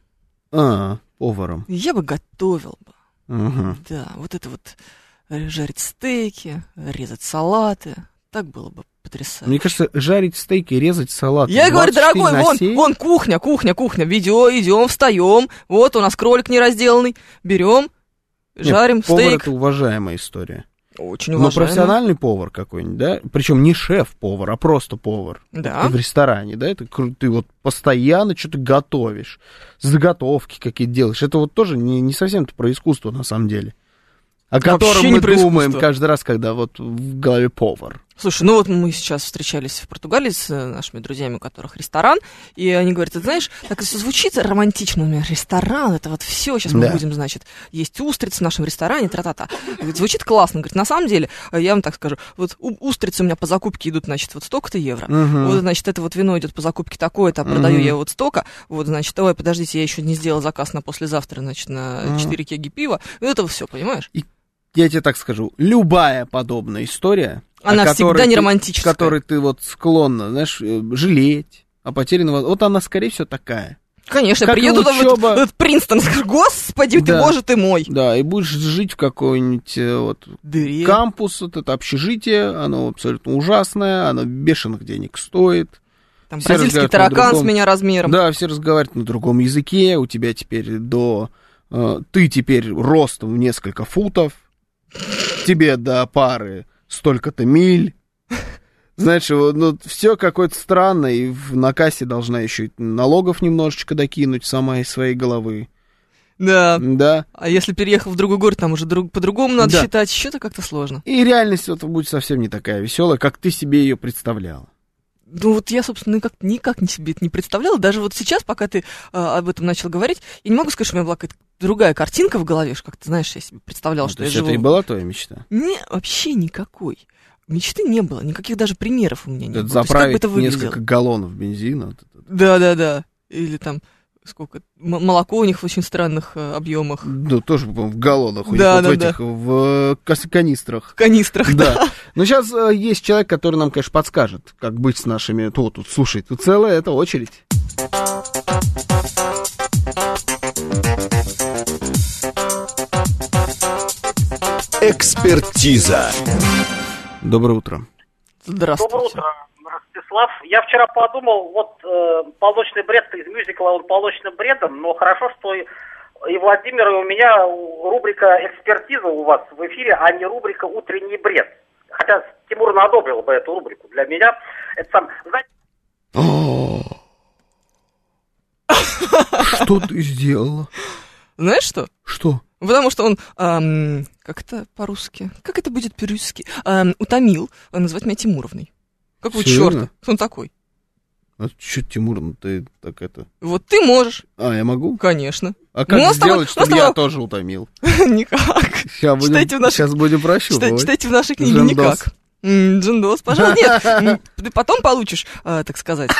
Поваром. Я бы готовил бы. Да, вот это вот жарить стейки, резать салаты. Так было бы потрясающе. Мне кажется, жарить стейки, резать салаты. Я говорю, дорогой, вон кухня. Видео, идем, встаем. Вот у нас кролик неразделанный. Берем, жарим повар стейк. Это уважаемая история. Очень уважаемый. Но профессиональный повар какой-нибудь, да? Причем не шеф-повар, а просто повар. Да. В ресторане, да? Ты вот постоянно что-то готовишь, заготовки какие-то делаешь. Это вот тоже не совсем-то про искусство на самом деле. О котором мы думаем каждый раз, когда вот в голове повар. Слушай, ну вот мы сейчас встречались в Португалии с нашими друзьями, у которых ресторан, и они говорят, ты знаешь, так это звучит романтично, у меня ресторан, это вот все, сейчас мы будем, значит, есть устрицы в нашем ресторане, тра-та-та. Звучит классно, говорит, на самом деле, я вам так скажу, вот устрицы у меня по закупке идут, значит, вот столько-то евро, вот, значит, это вот вино идет по закупке такое-то, а продаю я вот столько, вот, значит, ой, подождите, я еще не сделал заказ на послезавтра, значит, на 4 кеги пива, вот это все, понимаешь? Я тебе так скажу, любая подобная история, она всегда не романтическая. Которой ты вот склонна, знаешь, жалеть о потерянного, вот она, скорее всего, такая. Конечно, как приеду туда в этот Принстон, скажу, господи, ты, боже ты мой. Да, и будешь жить в какой-нибудь вот кампус, вот это общежитие, оно абсолютно ужасное, оно бешеных денег стоит. Там все бразильский таракан с меня размером. Да, все разговаривают на другом языке, у тебя теперь ты теперь ростом в несколько футов, тебе до пары столько-то миль. Знаешь, все какое-то странное, и на кассе должна еще налогов немножечко докинуть сама из своей головы. Да. Да. А если переехал в другой город, там уже по-другому надо считать, что-то как-то сложно. И реальность вот будет совсем не такая веселая, как ты себе ее представляла. Ну вот я, собственно, никак себе это не представляла. Даже вот сейчас, пока ты об этом начал говорить, я не могу сказать, что у меня была какая-то другая картинка в голове, как ты знаешь, я себе представляла, что я живу. Это и была твоя мечта? Вообще никакой. Мечты не было, никаких даже примеров у меня не было. Заправить несколько галлонов бензина. Да. Или там сколько молоко у них в очень странных объемах. Да, тоже, по-моему, в галлонах у них, в этих, в канистрах. Да. Но сейчас есть человек, который нам, конечно, подскажет, как быть с нашими... Тут, слушай, тут целая эта очередь. Экспертиза. Доброе утро. Здравствуйте. Доброе утро, Ростислав. Я вчера подумал, «Полночный бред» из мюзикла, он полночным бредом, но хорошо, что и Владимир, и у меня рубрика «Экспертиза» у вас в эфире, а не рубрика «Утренний бред». Хотя Тимур одобрил бы эту рубрику. Для меня это сам... Что ты сделала? Знаешь что? Что? Потому что он, как это по-русски? Как это будет по-русски? Утомил называть меня Тимуровной. Какого черта? Кто он такой? А что, Тимур, ну ты так это... Вот ты можешь. А, я могу? Конечно. А как сделать, чтобы я тоже утомил? Никак. Сейчас будем прощупывать. Читайте в нашей книге никак. Джиндос, пожалуйста. Нет, ты потом получишь, так сказать,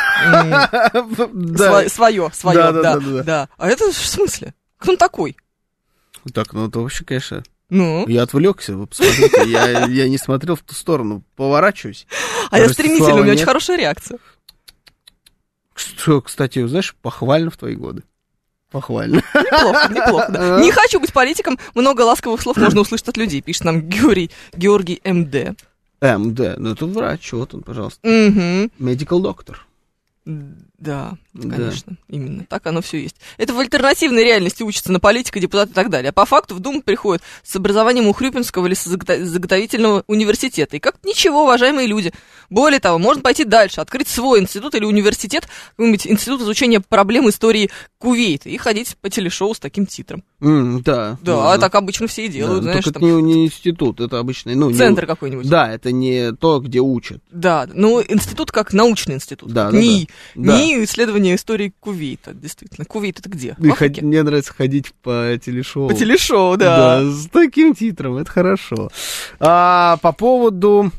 свое, да. А это в смысле? Кто он такой? Так, ну это вообще, конечно... Ну? Я отвлекся, вы посмотрите, я не смотрел в ту сторону, поворачиваюсь. А я стремительный, у меня очень хорошая реакция. Что, кстати, знаешь, похвально в твои годы. Похвально. Неплохо, да. Не хочу быть политиком, много ласковых слов можно услышать от людей, пишет нам Георгий МД. МД, ну это врач, вот он, пожалуйста. Medical doctor. Да, конечно, именно так оно все есть. Это в альтернативной реальности учатся на политика, депутата и так далее. А по факту в Думу приходят с образованием у Хрюпинского или с заготовительного университета. И как ничего, уважаемые люди. Более того, можно пойти дальше, открыть свой институт или университет, какой-нибудь институт изучения проблем истории Кувейта и ходить по телешоу с таким титром. Да. Да, так обычно все и делают, знаешь. Только это не институт, это обычный... Центр какой-нибудь. Да, это не то, где учат. Да, ну институт как научный институт. Да, НИИ исследование истории Кувейта, действительно. Кувейт это где? Мне нравится ходить по телешоу. По телешоу, да. Да, с таким титром, это хорошо. По поводу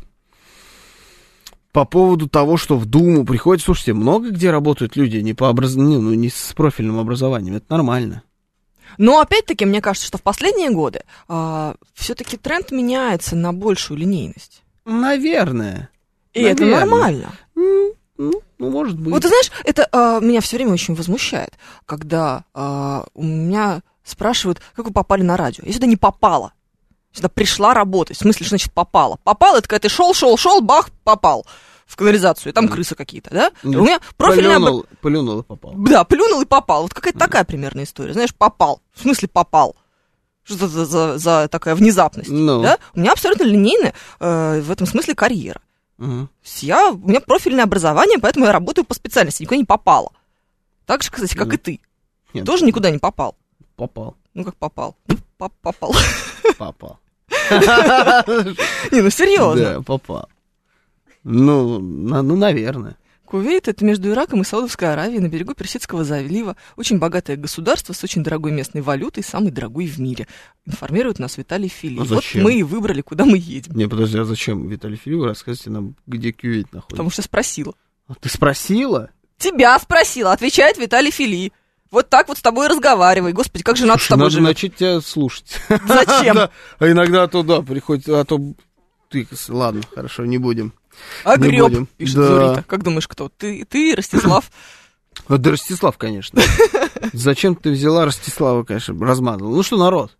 того, что в Думу приходят, слушайте, много где работают люди не с профильным образованием, это нормально. Но опять-таки, мне кажется, что в последние годы все-таки тренд меняется на большую линейность. Наверное. И это нормально. Ну, может быть. Вот ты знаешь, это меня все время очень возмущает, когда у меня спрашивают, как вы попали на радио. Я сюда не попала. Сюда пришла работать. В смысле, что значит попала? Попал, это когда ты шел, бах, попал в канализацию, и там крысы какие-то, да? У меня профильный... Плюнул и попал. Да, плюнул и попал. Вот какая-то такая примерная история. Знаешь, попал. В смысле попал? Что за такая внезапность? Да? У меня абсолютно линейная в этом смысле карьера. У меня профильное образование, поэтому я работаю по специальности, никуда не попала. Так же, кстати, как и ты. Нет. Тоже никуда не попал. Попал. Ну, как попал? Попал. Попал. Не, ну серьезно. Да, попал. Ну, наверное. Кувейт — это между Ираком и Саудовской Аравией на берегу Персидского залива. Очень богатое государство с очень дорогой местной валютой, самый дорогой в мире. Информирует нас Виталий Фили. Вот мы и выбрали, куда мы едем. Не, подожди, а зачем, Виталий Фили, вы расскажете нам, где Кувейт находится? Потому что спросила. Ты спросила? Тебя спросила, отвечает Виталий Фили. Вот так вот с тобой и разговаривай. Господи, как же надо с тобой надо живет. начать тебя слушать. Зачем? А иногда приходит, ты, ладно, хорошо, не будем. Греб, пишет Зурита. Как думаешь, кто? Ты, Ростислав? Да Ростислав, конечно. Зачем ты взяла Ростислава, конечно, размазала? Ну что, народ?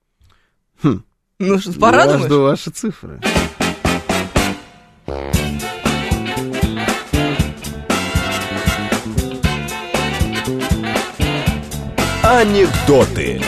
Ну что, пора, думаешь? Я жду ваши цифры. Анекдоты.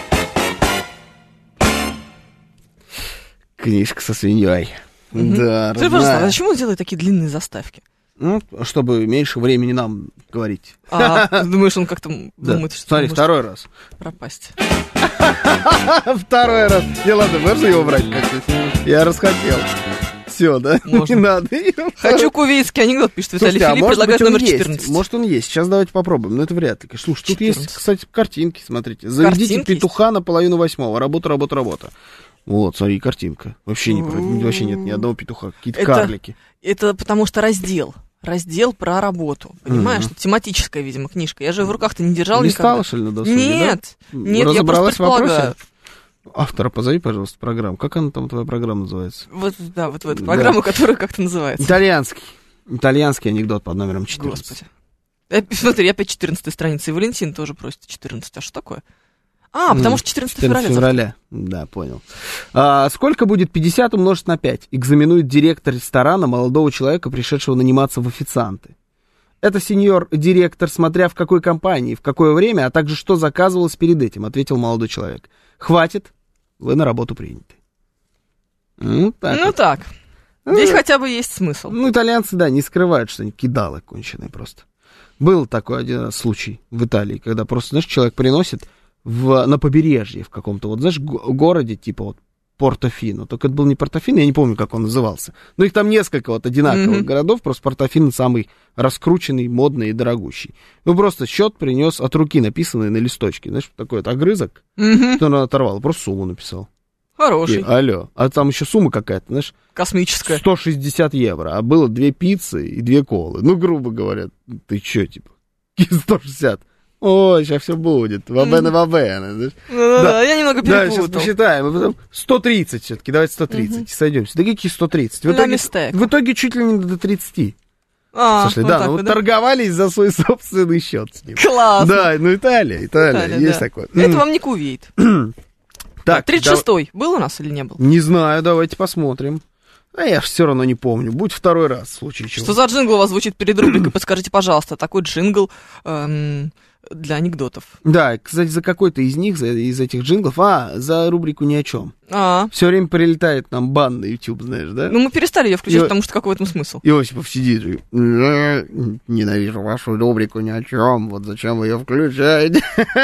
Книжка со свиньей. Да, скажи, пожалуйста, а зачем он делает такие длинные заставки? Ну, чтобы меньше времени нам говорить. Думаешь, он как-то думает, что... Смотри, второй раз. Пропасть. Второй раз. Не, ладно, можно его брать как-то? Я расхотел. Все, да? Можно. Не надо. Хочу кувейтский анекдот, пишет Виталий Филипп, предлагает номер 14. Может, он есть. Сейчас давайте попробуем, но это вряд ли. Слушай, тут есть, кстати, картинки, смотрите. Заведите петуха на 7:30. Работа. Вот, смотри, картинка. Вообще нет ни одного петуха. Какие-то карлики. Это потому что раздел про работу. Понимаешь? Тематическая, видимо, книжка. Я же в руках-то не держал никогда. Не стала, что ли, на досуге, Нет, я разобралась просто предполагаю. Автора позови, пожалуйста, программу. Как она там, твоя программа называется? Вот в эту программу, которая как-то называется. Итальянский анекдот под номером 14. Господи. Смотри, опять 14 страница. И Валентин тоже просит 14. А что такое? Потому что 14 февраля. Да, понял. Сколько будет 50 умножить на 5? Экзаменует директор ресторана молодого человека, пришедшего наниматься в официанты. Это сеньор-директор, смотря в какой компании, в какое время, а также что заказывалось перед этим, ответил молодой человек. Хватит, вы на работу приняты. Так. Здесь хотя бы есть смысл. Ну, итальянцы, да, не скрывают, что они кидалы конченые просто. Был такой один раз случай в Италии, когда просто, знаешь, человек приносит на побережье в каком-то, вот, знаешь, городе, типа вот Портофино. Только это был не Портофино, я не помню, как он назывался. Но их там несколько вот одинаковых городов, просто Портофино самый раскрученный, модный и дорогущий. Ну, просто счет принес от руки, написанный на листочке. Знаешь, такой вот огрызок, что он оторвал, просто сумму написал. Хороший. Алло. А там еще сумма какая-то, знаешь? Космическая. 160 евро. А было 2 пиццы и 2 колы. Ну, грубо говоря, ты че, типа? 160. Ой, сейчас все будет. Вабена. Да, я немного перепутал. Да, сейчас посчитаем. И потом 130 все-таки. Давайте 130. Сойдемся. Да какие 130? В итоге чуть ли не до 30. Слушай, да, ну вот торговались за свой собственный счет с ним. Классно. Да, ну Италия, есть такое. Это вам не Кувейт. Так, 36-й был у нас или не был? Не знаю, давайте посмотрим. А я все равно не помню. Будь второй раз, в случае чего. Что за джингл у вас звучит перед рубрикой? Подскажите, пожалуйста, такой джингл для анекдотов. Да, кстати, за какой-то из них, из этих джинглов, за рубрику «Ни о чем». Все время прилетает нам бан на YouTube, знаешь, да? Ну, мы перестали ее включать, потому что какой в этом смысл? Иосипов сидит и ненавижу вашу рубрику «Ни о чем», вот зачем вы ее включаете?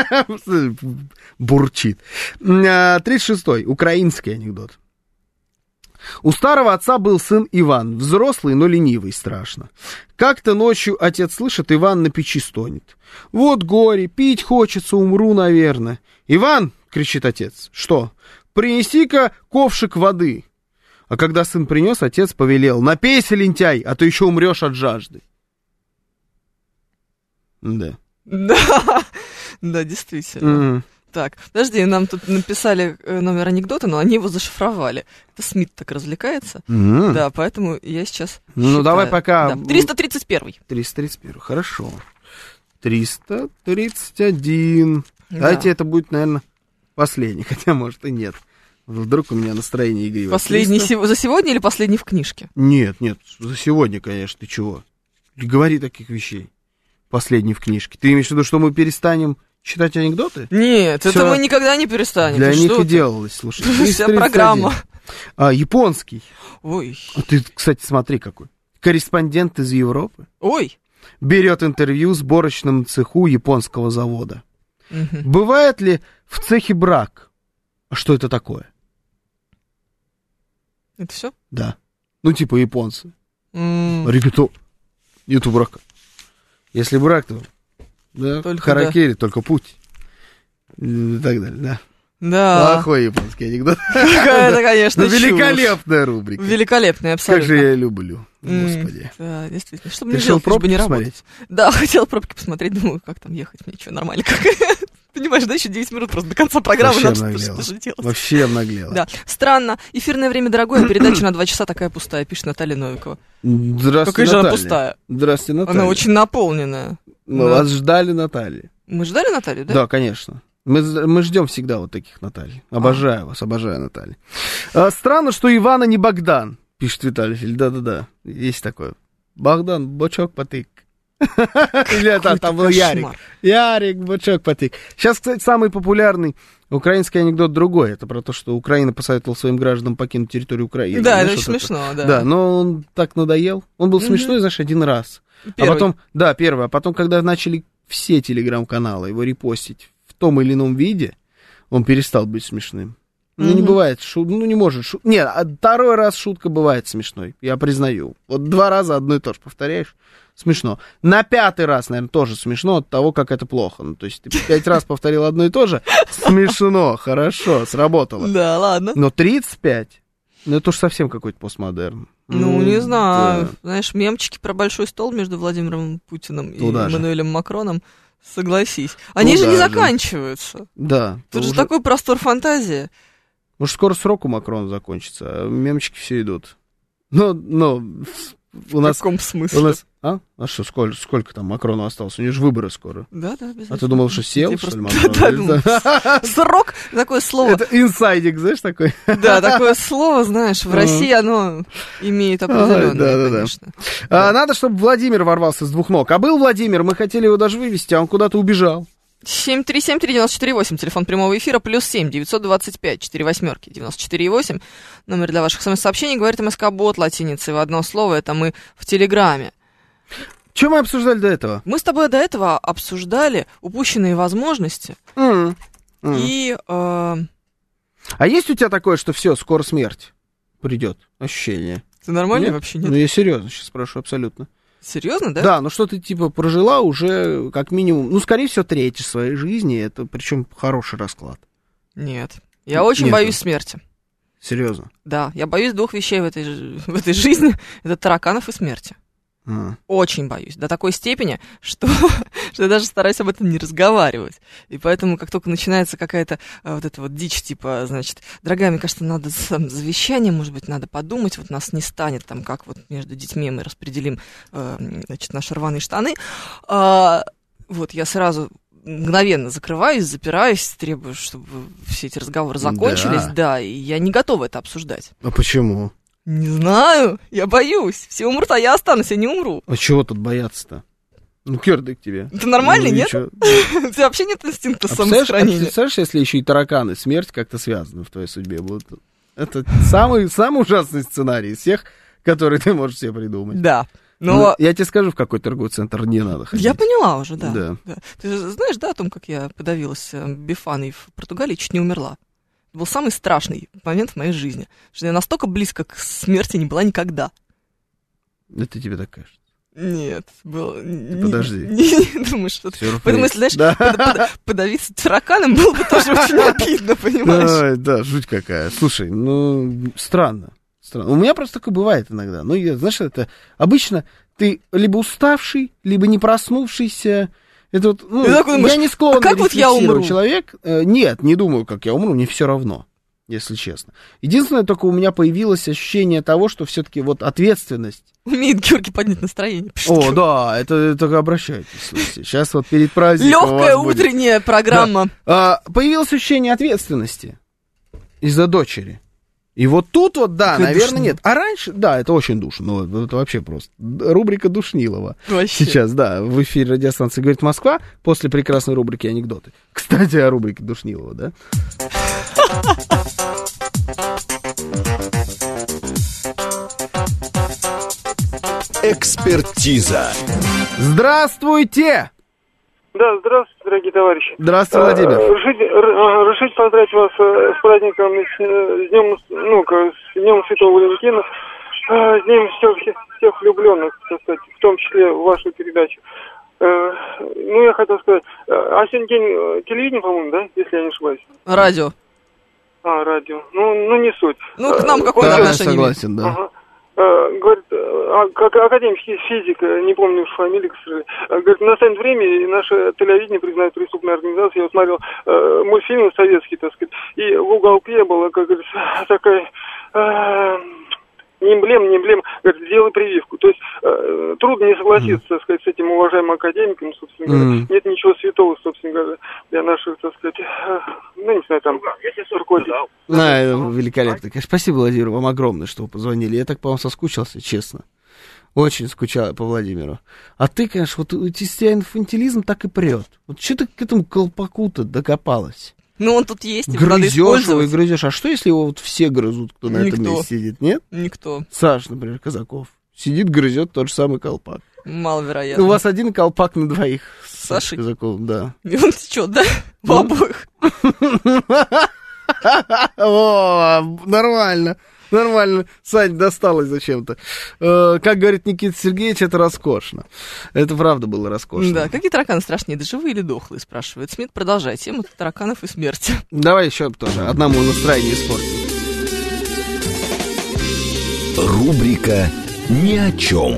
Бурчит. 36-й, украинский анекдот. У старого отца был сын Иван, взрослый, но ленивый, страшно. Как-то ночью отец слышит, Иван на печи стонет. Вот горе, пить хочется, умру, наверное. «Иван!» — кричит отец. «Что? Принеси-ка ковшик воды». А когда сын принес, отец повелел: «Напейся, лентяй, а то еще умрешь от жажды». Да. Да, действительно. Так, подожди, нам тут написали номер анекдота, но они его зашифровали. Это Смит так развлекается. Да, поэтому я сейчас считаю. Давай пока... 331. 331, хорошо. 331. Да. Давайте это будет, наверное, последний, хотя, может, и нет. Вдруг у меня настроение игривое. Последний за сегодня или последний в книжке? Нет, за сегодня, конечно, ты чего? Не говори таких вещей. Последний в книжке. Ты имеешь в виду, что мы перестанем читать анекдоты? Нет, всё, это мы никогда не перестанем. Для них и делалось, слушай. Вся программа. Японский. Ой. Ты, кстати, смотри какой. Корреспондент из Европы. Ой. Берет интервью в сборочном цеху японского завода. Бывает ли в цехе брак? А что это такое? Это все? Да. Ну, типа японцы. Ребята, нету брака. Если брак, то да, харакири, только путь. И так далее, да. Да. Плохой японский анекдот. Это, конечно, великолепная рубрика. Великолепная, абсолютно. Как же я люблю, господи. Да, действительно. Что ты решил пробки не посмотреть? Да, хотел пробки посмотреть, думаю, как там ехать, мне что, нормально как. Понимаешь, да, еще 9 минут просто до конца программы надо что-то делать. Вообще обнаглела. Да, странно. Эфирное время дорогое, а передача на 2 часа такая пустая, пишет Наталья Новикова. Здравствуйте, какая же она пустая? Здравствуйте, Наталья. Она очень наполненная. Мы вас ждали, Наталья. Мы ждали Наталью, да? Да, конечно. Мы ждем всегда вот таких Натальи. Обожаю вас, обожаю Наталью. Странно, что Ивана не Богдан, пишет Виталий Филь. Да-да-да, есть такое. Богдан, бочок потык. Или там был Ярик. Ярик, бочок потык. Сейчас, кстати, самый популярный украинский анекдот другой. Это про то, что Украина посоветовала своим гражданам покинуть территорию Украины. Да, это очень смешно, да. Да, но он так надоел. Он был смешной, знаешь, один раз. Первый. А потом, да, первый. А потом, когда начали все телеграм-каналы его репостить в том или ином виде, он перестал быть смешным. Ну, не бывает, не может. Нет, второй раз шутка бывает смешной, я признаю. Вот 2 раза одно и то же повторяешь, смешно. На 5-й раз, наверное, тоже смешно от того, как это плохо. Ну, то есть ты 5 раз повторил одно и то же, смешно, хорошо, сработало. Да, ладно. Но 35, ну, это уж совсем какой-то постмодерн. Ну, не знаю. Да. Знаешь, мемчики про большой стол между Владимиром Путиным и Эммануэлем Макроном, согласись. Они же не заканчиваются. Да. Тут же такой простор фантазии. Может, скоро срок у Макрона закончится, а мемчики все идут. Но у нас... В каком смысле? У нас... А что, сколько там Макрону осталось? У него же выборы скоро. Да, обязательно. А ты думал, что сел, что ли, Макрон? Срок, такое слово. Это инсайдик, знаешь, такой? Да, такое слово, знаешь, в России оно имеет определенное, конечно. Надо, чтобы Владимир ворвался с 2 ног. А был Владимир, мы хотели его даже вывести, а он куда-то убежал. 7373948, телефон прямого эфира, +7 925 48 94,8. Номер для ваших смс-сообщений, говорит МСК-бот латиницей в одно слово, это мы в Телеграме. Что мы обсуждали до этого? Мы с тобой до этого обсуждали упущенные возможности и... А есть у тебя такое, что все, скоро смерть придет? Ощущение? Ты нормальный вообще, нет? Ну, я серьезно сейчас спрашиваю, абсолютно. Серьезно, да? Да, ну что ты, типа, прожила уже как минимум, ну, скорее всего, треть своей жизни, это причем хороший расклад. Нет, я очень боюсь смерти. Серьезно? Да, я боюсь двух вещей в этой жизни, это тараканов и смерти. Очень боюсь, до такой степени, что я даже стараюсь об этом не разговаривать. И поэтому, как только начинается какая-то вот эта вот дичь, типа, значит, дорогая, мне кажется, надо завещание, может быть, надо подумать, вот нас не станет, там, как вот между детьми мы распределим, значит, наши рваные штаны. Вот, я сразу мгновенно закрываюсь, запираюсь, требую, чтобы все эти разговоры закончились, да, и я не готова это обсуждать. А почему? Не знаю, я боюсь. Все умрут, а я останусь, я не умру. А чего тут бояться-то? Ну, кирдык тебе. Ты нормальный, нет? У тебя вообще нет инстинкта самосохранения. Представляешь, если еще и тараканы, смерть как-то связаны в твоей судьбе будут? Это самый ужасный сценарий из всех, которые ты можешь себе придумать. Да. Но я тебе скажу, в какой торговый центр не надо ходить. Я поняла уже, да. Ты же знаешь, да, о том, как я подавилась бифаной в Португалии, чуть не умерла. Это был самый страшный момент в моей жизни, что я настолько близко к смерти не была никогда. Это тебе так кажется? Нет, было... Подожди. Не думаю, что... Поэтому, если, знаешь, подавиться тараканом было бы тоже очень обидно, понимаешь? Да, жуть какая. Слушай, ну, странно. У меня просто такое бывает иногда. Ну, знаешь, это обычно ты либо уставший, либо не проснувшийся. Это вот, ну, думаешь, я не склонен как вот я умру? Человек. Нет, не думаю, как я умру, мне все равно, если честно. Единственное, только у меня появилось ощущение того, что все-таки вот ответственность. Умеет Георгий поднять настроение. О, да, это только обращайтесь. Слушайте. Сейчас вот перед праздником легкая утренняя программа. Да. Появилось ощущение ответственности из-за дочери. И вот тут вот, да, наверное, душно. Нет. А раньше, да, это очень душно. Ну, это вообще просто. Рубрика Душнилова. Вообще. Сейчас, да, в эфире радиостанции «Говорит Москва» после прекрасной рубрики «Анекдоты». Кстати, о рубрике Душнилова, да? Экспертиза. Здравствуйте! Да, здравствуйте, дорогие товарищи. Здравствуйте, Владимир. Разрешите поздравить вас с праздником, с Днем Святого Валентина, с Днем всех влюбленных, так сказать, в том числе в вашу передачу. Ну, я хотел сказать, а сегодня день телевидения, по-моему, да, если я не ошибаюсь? Радио. Радио. Ну, не суть. Ну, к нам какое отношение? Согласен, да. Ага. Говорит, академик физик, не помню уж фамилию, к сожалению, говорит, настанет время, и наше телевидение признает преступной организацией. Я вот смотрел мультфильмы советские, так сказать, и в уголке была, как говорится, такая... не эмблема, говорит, сделай прививку. То есть трудно не согласиться, так сказать, с этим уважаемым академиком, собственно говоря. Нет ничего святого, собственно говоря, для наших, так сказать, ну, не знаю, там, руководителей. Великолепно. Спасибо, Владимир, вам огромное, что вы позвонили. Я так по вам соскучился, честно. Очень скучал по Владимиру. А ты, конечно, вот у тебя инфантилизм так и прет. Вот что ты к этому колпаку-то докопалась? Ну, он тут есть, грызешь его и грызешь. А что, если его вот все грызут, кто на этом месте сидит, нет? Никто. Саш, например, Казаков. Сидит, грызет тот же самый колпак. Маловероятно. У вас один колпак на двоих. С Сашей? Казаковым, да. И он течет, да? В обоих. О, нормально. Нормально. Сань, досталось зачем-то. Как говорит Никита Сергеевич, это роскошно. Это правда было роскошно. Да, какие тараканы страшнее, живые или дохлые, спрашивает Смит. Продолжай тему тараканов и смерти. Давай еще тоже одному настроение испортим. Рубрика «Ни о чем».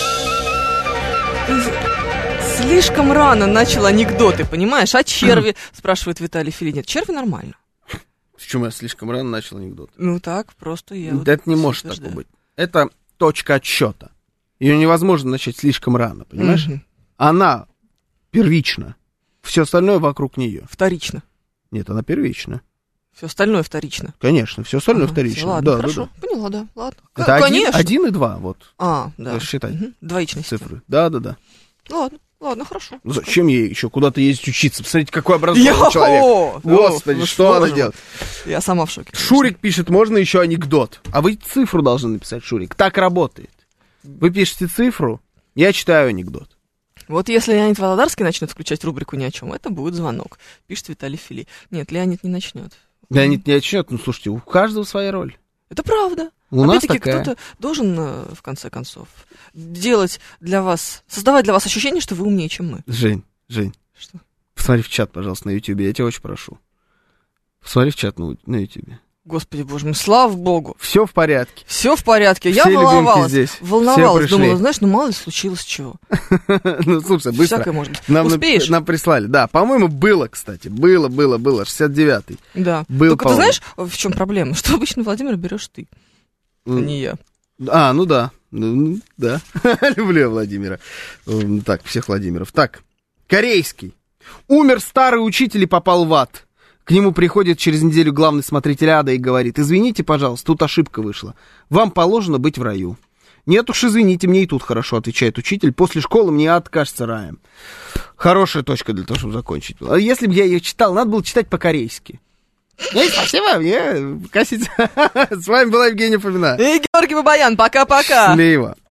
Слишком рано начал анекдоты, понимаешь? А черви, спрашивает Виталий Филинет. Черви нормально. Почему я слишком рано начал анекдот? Ну так, просто я... Да это не может такого быть. Это точка отсчета. Ее невозможно начать слишком рано, понимаешь? Она первична. Все остальное вокруг нее. Вторично. Нет, она первична. Все остальное вторично. Конечно, все остальное вторично. Все, ладно, да, хорошо. Да. Поняла, да. Ладно. Это 1 и 2, вот. Да. Считай. Двоичность. Цифры. Да. Ладно. Ладно, хорошо. Зачем ей еще куда-то ездить учиться? Посмотрите, какой образованный человек. Господи, что она делает? Я сама в шоке. Шурик пишет, можно еще анекдот? А вы цифру должны написать, Шурик. Так работает. Вы пишете цифру, я читаю анекдот. Вот если Леонид Володарский начнет включать рубрику «Ни о чем», это будет звонок. Пишет Виталий Фили. Нет, Леонид не начнет. Леонид не начнет. Ну, слушайте, у каждого своя роль. Это правда. У нас опять-таки, такая. кто-то должен, в конце концов, делать для вас, создавать для вас ощущение, что вы умнее, чем мы. Жень. Что? Посмотри в чат, пожалуйста, на Ютьюбе. Я тебя очень прошу. Посмотри в чат на Ютьюбе. Господи боже мой, слава богу. Все в порядке. Все в порядке. Все Я волновалась. здесь. Волновалась. Думала, знаешь, ну мало ли случилось чего. Ну, слушай, быстро. Всякое может быть. Успеешь? Нам прислали. Да, по-моему, было, кстати. Было. 69-й. Да. Был, только ты знаешь, в чем проблема? Что обычно Владимир берешь ты, а не я. А, ну да. Да. Люблю я Владимира. Так, всех Владимиров. Так, корейский. Умер старый учитель и попал в ад. К нему приходит через неделю главный смотритель ада и говорит: извините, пожалуйста, тут ошибка вышла. Вам положено быть в раю. Нет уж, извините, мне и тут хорошо, отвечает учитель. После школы мне ад кажется раем. Хорошая точка для того, чтобы закончить. А если бы я ее читал, надо было читать по-корейски. Спасибо, мне косить. С вами была Евгения Фомина. И Георгий Бабаян. Пока-пока. Счастливо.